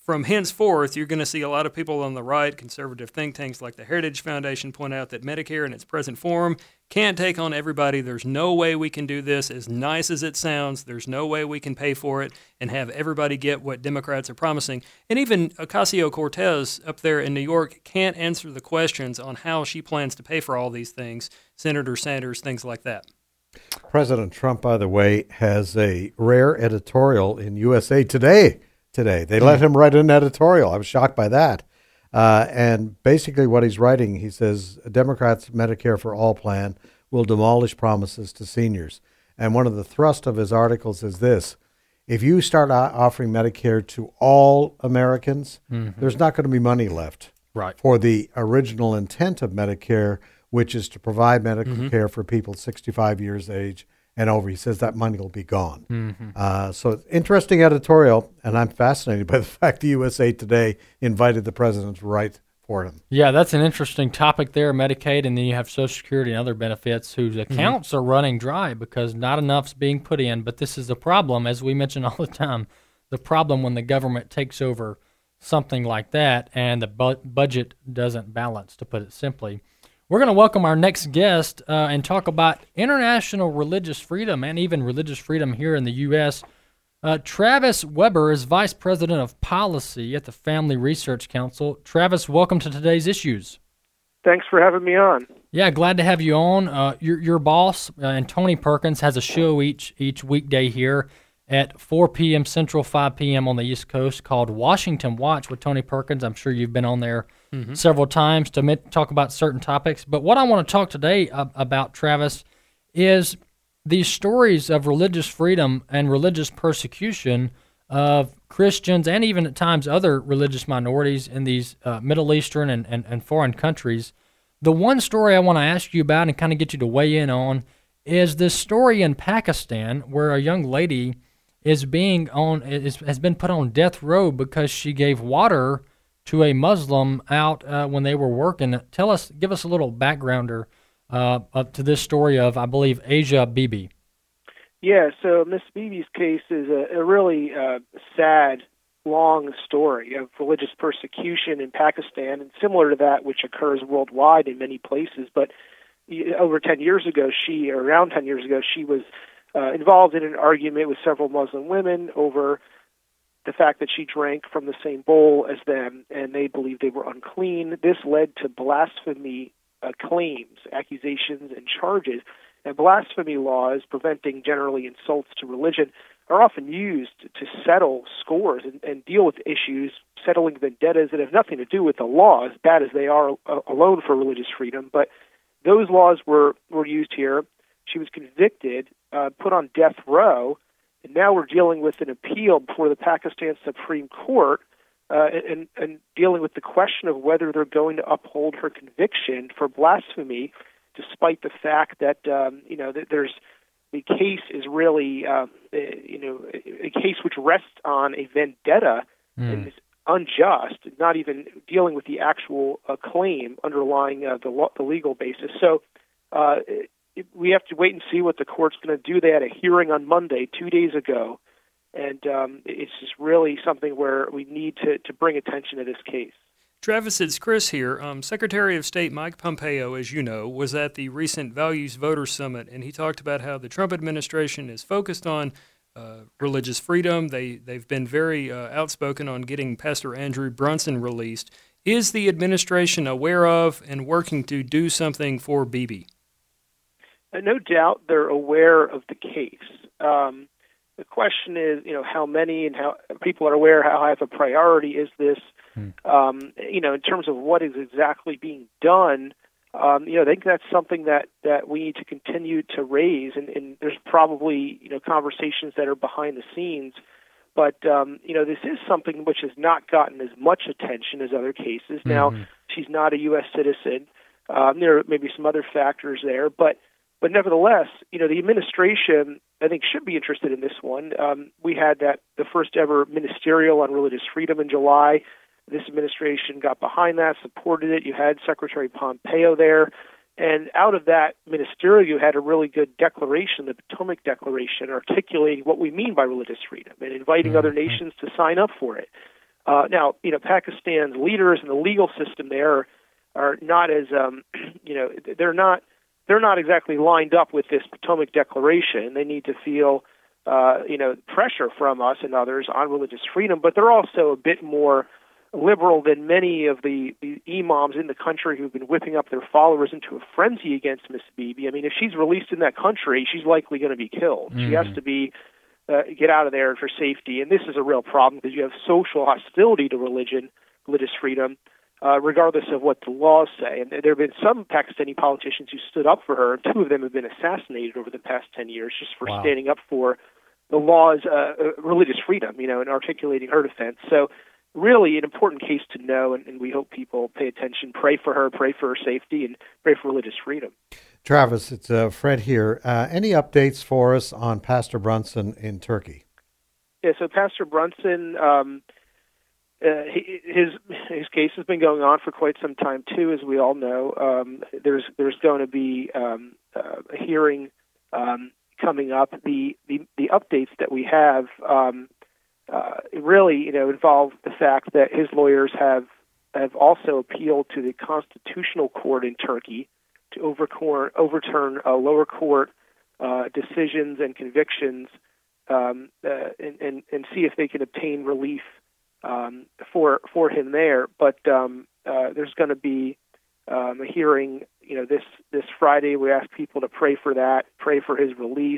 [SPEAKER 4] from henceforth, you're going to see a lot of people on the right, conservative think tanks like the Heritage Foundation, point out that Medicare in its present form can't take on everybody. There's no way we can do this, as nice as it sounds. There's no way we can pay for it and have everybody get what Democrats are promising. And even Ocasio-Cortez up there in New York can't answer the questions on how she plans to pay for all these things, Senator Sanders, things like that.
[SPEAKER 3] President Trump, by the way, has a rare editorial in U S A Today. Today, they let him write an editorial. I was shocked by that. Uh, and basically, what he's writing, he says, Democrats' Medicare for All plan will demolish promises to seniors. And one of the thrust of his articles is this: if you start offering Medicare to all Americans, mm-hmm. there's not going to be money left
[SPEAKER 2] right.
[SPEAKER 3] for the original intent of Medicare, which is to provide medical mm-hmm. care for people sixty-five years of age and over. He says that money will be gone. Mm-hmm. Uh, so interesting editorial, and I'm fascinated by the fact the U S A Today invited the president to write for him.
[SPEAKER 2] Yeah, that's an interesting topic there, Medicaid, and then you have Social Security and other benefits whose accounts mm-hmm. are running dry because not enough's being put in. But this is a problem, as we mention all the time, the problem when the government takes over something like that and the bu- budget doesn't balance, to put it simply. We're going to welcome our next guest uh, and talk about international religious freedom and even religious freedom here in the U S Uh, Travis Weber is Vice President of Policy at the Family Research Council. Travis, welcome to Today's Issues.
[SPEAKER 17] Thanks for having me on.
[SPEAKER 2] Yeah, glad to have you on. Uh, your your boss, uh, and Tony Perkins, has a show each each weekday here at four p.m. Central, five p.m. on the East Coast called Washington Watch with Tony Perkins. I'm sure you've been on there mm-hmm. several times to met, talk about certain topics. But what I want to talk today uh, about, Travis, is these stories of religious freedom and religious persecution of Christians and even at times other religious minorities in these uh, Middle Eastern and, and, and foreign countries. The one story I want to ask you about and kind of get you to weigh in on is this story in Pakistan where a young lady is being on is, has been put on death row because she gave water to a Muslim out uh, when they were working. Tell us, give us a little backgrounder uh, up to this story of, I believe, Asia Bibi.
[SPEAKER 17] Yeah, so Miss Bibi's case is a, a really uh, sad, long story of religious persecution in Pakistan, and similar to that which occurs worldwide in many places. But over ten years ago, she, or around ten years ago, she was Uh, involved in an argument with several Muslim women over the fact that she drank from the same bowl as them, and they believed they were unclean. This led to blasphemy uh, claims, accusations, and charges. And blasphemy laws preventing generally insults to religion are often used to settle scores and, and deal with issues, settling vendettas that have nothing to do with the law, as bad as they are uh, alone for religious freedom. But those laws were, were used here. She was convicted, uh, put on death row, and now we're dealing with an appeal before the Pakistan Supreme Court uh, and, and dealing with the question of whether they're going to uphold her conviction for blasphemy, despite the fact that, um, you know, that there's the case is really, uh, you know, a case which rests on a vendetta mm. and is unjust, not even dealing with the actual uh, claim underlying uh, the, lo- the legal basis. So, uh, we have to wait and see what the court's going to do. They had a hearing on Monday, two days ago, and um, it's just really something where we need to, to bring attention to this case.
[SPEAKER 4] Travis, it's Chris here. Um, Secretary of State Mike Pompeo, as you know, was at the recent Values Voters Summit, and he talked about how the Trump administration is focused on uh, religious freedom. They, they've been very uh, outspoken on getting Pastor Andrew Brunson released. Is the administration aware of and working to do something for Bibi?
[SPEAKER 17] Uh, no doubt they're aware of the case. Um, the question is, you know, how many and how people are aware, how high of a priority is this? Hmm. Um, you know, in terms of what is exactly being done, um, you know, I think that's something that, that we need to continue to raise. And, and there's probably, you know, conversations that are behind the scenes. But, um, you know, this is something which has not gotten as much attention as other cases. Mm-hmm. Now, she's not a U S citizen. Um, there are maybe some other factors there, but But nevertheless, you know, the administration, I think, should be interested in this one. Um, we had that the first ever ministerial on religious freedom in July. This administration got behind that, supported it. You had Secretary Pompeo there. And out of that ministerial, you had a really good declaration, the Potomac Declaration, articulating what we mean by religious freedom and inviting mm-hmm. other nations to sign up for it. Uh, now, you know, Pakistan's leaders and the legal system there are, are not as, um, you know, they're not they're not exactly lined up with this Potomac Declaration. They need to feel, uh, you know, pressure from us and others on religious freedom, but they're also a bit more liberal than many of the, the imams in the country who've been whipping up their followers into a frenzy against Miss Bibi. I mean, if she's released in that country, she's likely going to be killed. Mm-hmm. She has to be uh, get out of there for safety, and this is a real problem because you have social hostility to religion, religious freedom, uh, regardless of what the laws say. And there have been some Pakistani politicians who stood up for her, and two of them have been assassinated over the past ten years just for wow. standing up for the laws, uh, religious freedom, you know, and articulating her defense. So really an important case to know, and, and we hope people pay attention, pray for her, pray for her safety, and pray for religious freedom.
[SPEAKER 3] Travis, it's uh, Fred here. Uh, any updates for us on Pastor Brunson in Turkey?
[SPEAKER 17] Yeah, so Pastor Brunson, um, uh, he, his his case has been going on for quite some time too, as we all know. Um, there's there's going to be um, uh, a hearing um, coming up. The, the the updates that we have um, uh, really, you know, involve the fact that his lawyers have have also appealed to the Constitutional Court in Turkey to overturn overturn uh, lower court uh, decisions and convictions, um, uh, and, and and see if they can obtain relief um, for for him there. But um, uh, there's going to be um, a hearing, you know, this this Friday. We ask people to pray for that, pray for his release,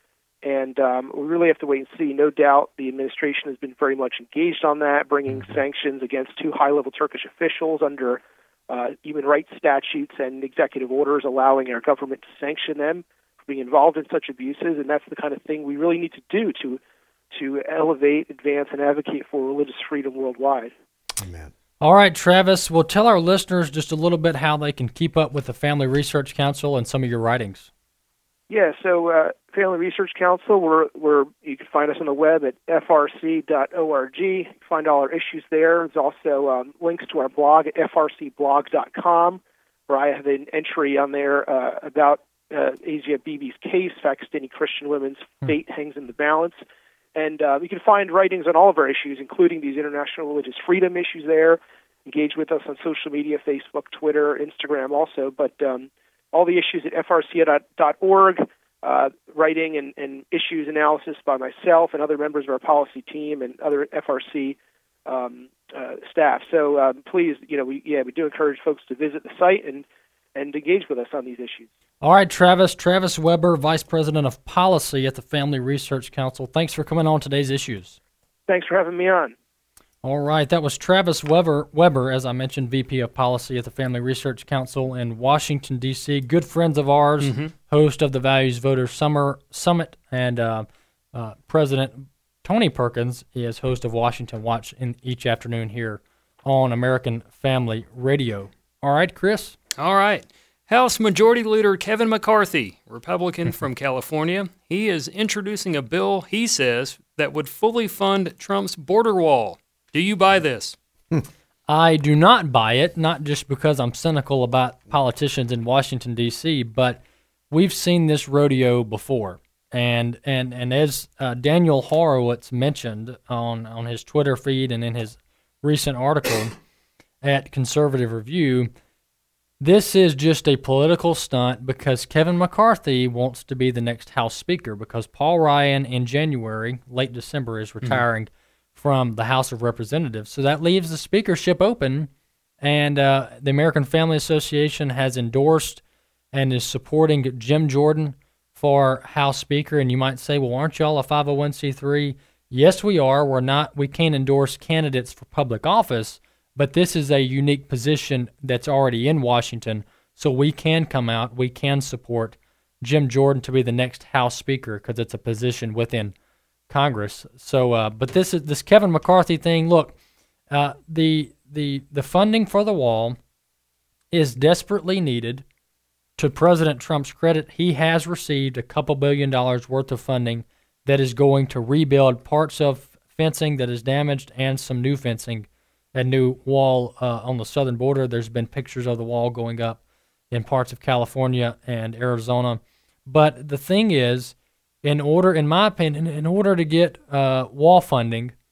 [SPEAKER 17] and um, we really have to wait and see. No doubt, the administration has been very much engaged on that, bringing sanctions against two high-level Turkish officials under uh, human rights statutes and executive orders, allowing our government to sanction them for being involved in such abuses. And that's the kind of thing we really need to do to to elevate, advance, and advocate for religious freedom worldwide.
[SPEAKER 3] Amen.
[SPEAKER 2] All right, Travis, well, tell our listeners just a little bit how they can keep up with the Family Research Council and some of your writings.
[SPEAKER 17] Yeah, so uh, Family Research Council, we're, we're, you can find us on the web at f r c dot org. You can find all our issues there. There's also um, links to our blog at f r c blog dot com, where I have an entry on there uh, about uh, Asia Bibi's case, Pakistani Christian women's fate hangs in the balance. And uh, you can find writings on all of our issues, including these international religious freedom issues there. Engage with us on social media, Facebook, Twitter, Instagram also. But um, all the issues at f r c dot org, uh, writing and, and issues analysis by myself and other members of our policy team and other F R C um, uh, staff. So um, please, you know, we yeah we do encourage folks to visit the site and, and engage with us on these issues.
[SPEAKER 2] All right, Travis. Travis Weber, Vice President of Policy at the Family Research Council. Thanks for coming on today's issues.
[SPEAKER 17] Thanks for having me on.
[SPEAKER 2] All right, that was Travis Weber, Weber, as I mentioned, V P of Policy at the Family Research Council in Washington, D C Good friends of ours, mm-hmm. host of the Values Voters Summer Summit, and uh, uh, President Tony Perkins is host of Washington Watch in each afternoon here on American Family Radio. All right, Chris?
[SPEAKER 4] All right. House Majority Leader Kevin McCarthy, Republican from California, he is introducing a bill, he says, that would fully fund Trump's border wall. Do you buy this?
[SPEAKER 2] I do not buy it, not just because I'm cynical about politicians in Washington, D C, but we've seen this rodeo before. And and, and as uh, Daniel Horowitz mentioned on, on his Twitter feed and in his recent article at Conservative Review, this is just a political stunt because Kevin McCarthy wants to be the next House Speaker because Paul Ryan in January, late December, is retiring mm-hmm. from the House of Representatives. So that leaves the speakership open, and uh, the American Family Association has endorsed and is supporting Jim Jordan for House Speaker. And you might say, well, aren't y'all a five oh one c three? Yes, we are. We're not. We can't endorse candidates for public office, but this is a unique position that's already in Washington, so we can come out, we can support Jim Jordan to be the next House Speaker because it's a position within Congress. So, uh, but this is this Kevin McCarthy thing. Look, uh, the the the funding for the wall is desperately needed. To President Trump's credit, he has received a couple billion dollars worth of funding that is going to rebuild parts of fencing that is damaged and some new fencing. A new wall uh, on the southern border. There's been pictures of the wall going up in parts of California and Arizona. But the thing is, in order, in my opinion, in order to get uh, wall funding,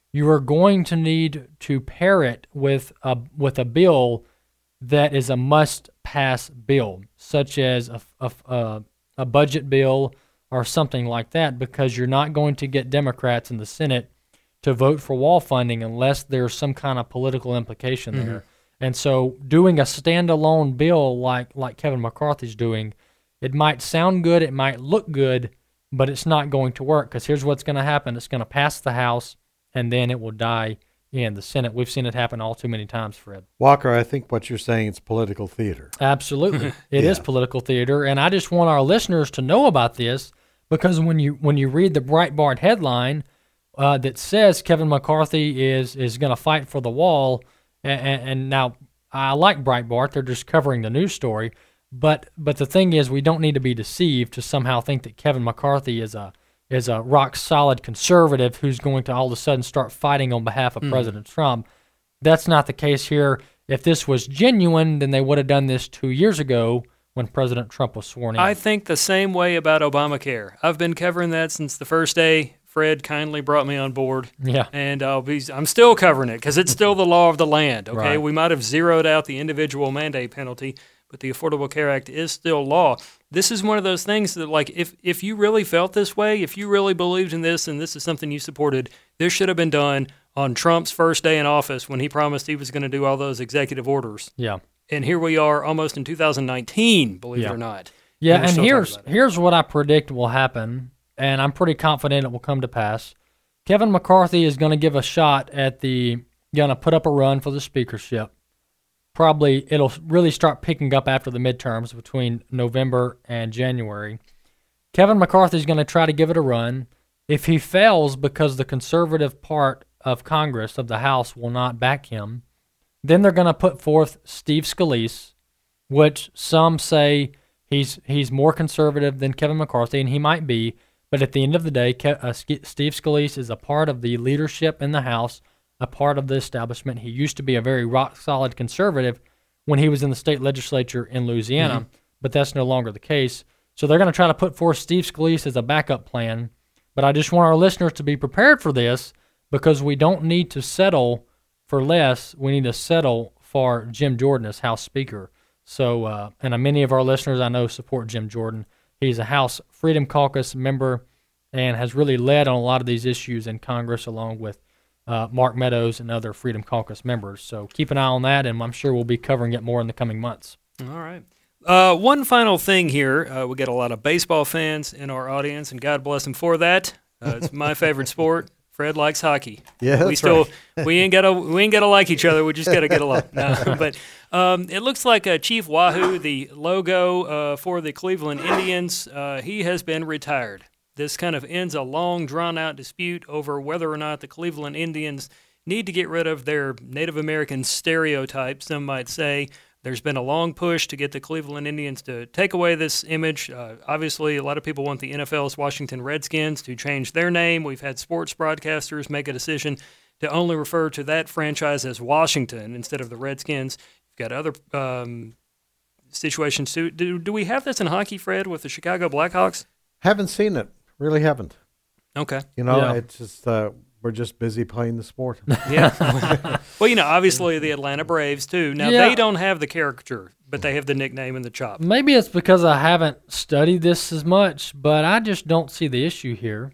[SPEAKER 2] you are going to need to pair it with a with a bill that is a must-pass bill, such as a, a, a, a budget bill or something like that, because you're not going to get Democrats in the Senate to vote for wall funding unless there's some kind of political implication
[SPEAKER 4] Mhm.
[SPEAKER 2] there. And so doing a standalone bill like, like Kevin McCarthy's doing, it might sound good, it might look good, but it's not going to work, because here's what's going to happen. It's going to pass the House, and then it will die in the Senate. We've seen it happen all too many times, Fred.
[SPEAKER 3] Walker, I think what you're saying is political theater.
[SPEAKER 2] Absolutely. It is
[SPEAKER 3] Yeah.
[SPEAKER 2] political theater, and I just want our listeners to know about this, because when you when you read the Breitbart headline uh, that says Kevin McCarthy is, is going to fight for the wall, and, and now I like Breitbart. They're just covering the news story. But but the thing is, we don't need to be deceived to somehow think that Kevin McCarthy is a is a rock solid conservative who's going to all of a sudden start fighting on behalf of
[SPEAKER 4] Mhm.
[SPEAKER 2] President Trump. That's not the case here. If this was genuine, then they would have done this two years ago when President Trump was sworn in.
[SPEAKER 4] I think the same way about Obamacare. I've been covering that since the first day Fred kindly brought me on board.
[SPEAKER 2] Yeah.
[SPEAKER 4] And I'll be, I'm still covering it because it's still the law of the land, okay?
[SPEAKER 2] Right.
[SPEAKER 4] We might have zeroed out the individual mandate penalty, but the Affordable Care Act is still law. This is one of those things that, like, if, if you really felt this way, if you really believed in this and this is something you supported, this should have been done on Trump's first day in office when he promised he was going to do all those executive orders.
[SPEAKER 2] Yeah.
[SPEAKER 4] And here we are almost in two thousand nineteen, believe
[SPEAKER 2] Yeah.
[SPEAKER 4] it or not.
[SPEAKER 2] Yeah,
[SPEAKER 4] we're
[SPEAKER 2] and
[SPEAKER 4] still
[SPEAKER 2] here's
[SPEAKER 4] talking about
[SPEAKER 2] here's what I predict will happen, and I'm pretty confident it will come to pass. Kevin McCarthy is going to give a shot at the going to put up a run for the speakership. Probably it'll really start picking up after the midterms between November and January. Kevin McCarthy is going to try to give it a run. If he fails because the conservative part of Congress, of the House, will not back him, then they're going to put forth Steve Scalise, which some say he's he's more conservative than Kevin McCarthy, and he might be. But at the end of the day, Ke- uh, Sk- Steve Scalise is a part of the leadership in the House, a part of the establishment. He used to be a very rock-solid conservative when he was in the state legislature in Louisiana,
[SPEAKER 4] Mhm.
[SPEAKER 2] but that's no longer the case. So they're going to try to put forth Steve Scalise as a backup plan. But I just want our listeners to be prepared for this, because we don't need to settle for less. We need to settle for Jim Jordan as House Speaker. So, uh, and uh, many of our listeners I know support Jim Jordan. He's a House Freedom Caucus member and has really led on a lot of these issues in Congress, along with uh, Mark Meadows and other Freedom Caucus members. So keep an eye on that, and I'm sure we'll be covering it more in the coming months.
[SPEAKER 4] All right. Uh, one final thing here. Uh, we got a lot of baseball fans in our audience, and God bless them for that. Uh, it's my favorite sport. Fred likes hockey.
[SPEAKER 3] Yeah,
[SPEAKER 4] we
[SPEAKER 3] that's
[SPEAKER 4] still
[SPEAKER 3] right.
[SPEAKER 4] we ain't gotta we ain't gotta like each other. We just gotta get along. No, but um, it looks like uh, Chief Wahoo, the logo uh, for the Cleveland Indians, uh, he has been retired. This kind of ends a long, drawn-out dispute over whether or not the Cleveland Indians need to get rid of their Native American stereotype, some might say. There's been a long push to get the Cleveland Indians to take away this image. Uh, obviously, a lot of people want the N F L's Washington Redskins to change their name. We've had sports broadcasters make a decision to only refer to that franchise as Washington instead of the Redskins. You've got other um, situations too. Do, do we have this in hockey, Fred, with the Chicago Blackhawks?
[SPEAKER 3] Haven't seen it. Really haven't.
[SPEAKER 4] Okay.
[SPEAKER 3] You know,
[SPEAKER 4] Yeah.
[SPEAKER 3] it's just uh, we're just busy playing the sport.
[SPEAKER 4] Yeah. Well, you know, obviously the Atlanta Braves too. Now
[SPEAKER 2] Yeah.
[SPEAKER 4] they don't have the caricature, but they have the nickname and the chop.
[SPEAKER 2] Maybe it's because I haven't studied this as much, but I just don't see the issue here,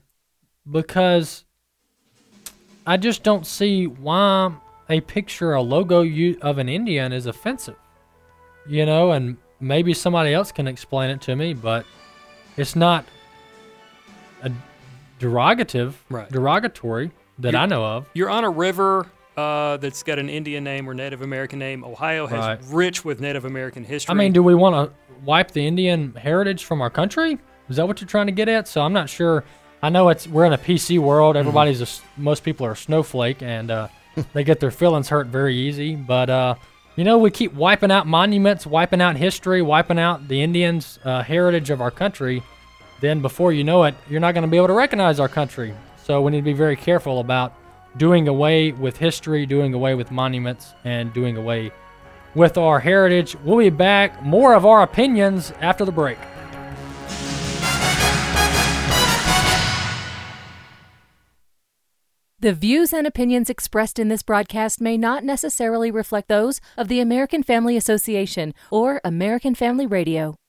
[SPEAKER 2] because I just don't see why a picture, a logo you- of an Indian is offensive. You know, and maybe somebody else can explain it to me, but it's not a derogative,
[SPEAKER 4] Right.
[SPEAKER 2] derogatory that
[SPEAKER 4] You're-
[SPEAKER 2] I know of.
[SPEAKER 4] You're on a river uh, that's got an Indian name or Native American name. Ohio has
[SPEAKER 2] Right.
[SPEAKER 4] rich with Native American history.
[SPEAKER 2] I mean, do we want to wipe the Indian heritage from our country? Is that what you're trying to get at? So I'm not sure. I know it's we're in a P C world. Everybody's a s most people are a snowflake, and uh, they get their feelings hurt very easy. But uh, you know, we keep wiping out monuments, wiping out history, wiping out the Indians' uh, heritage of our country. Then before you know it, you're not going to be able to recognize our country. So we need to be very careful about doing away with history, doing away with monuments, and doing away with our heritage. We'll be back. More of our opinions after the break.
[SPEAKER 18] The views and opinions expressed in this broadcast may not necessarily reflect those of the American Family Association or American Family Radio.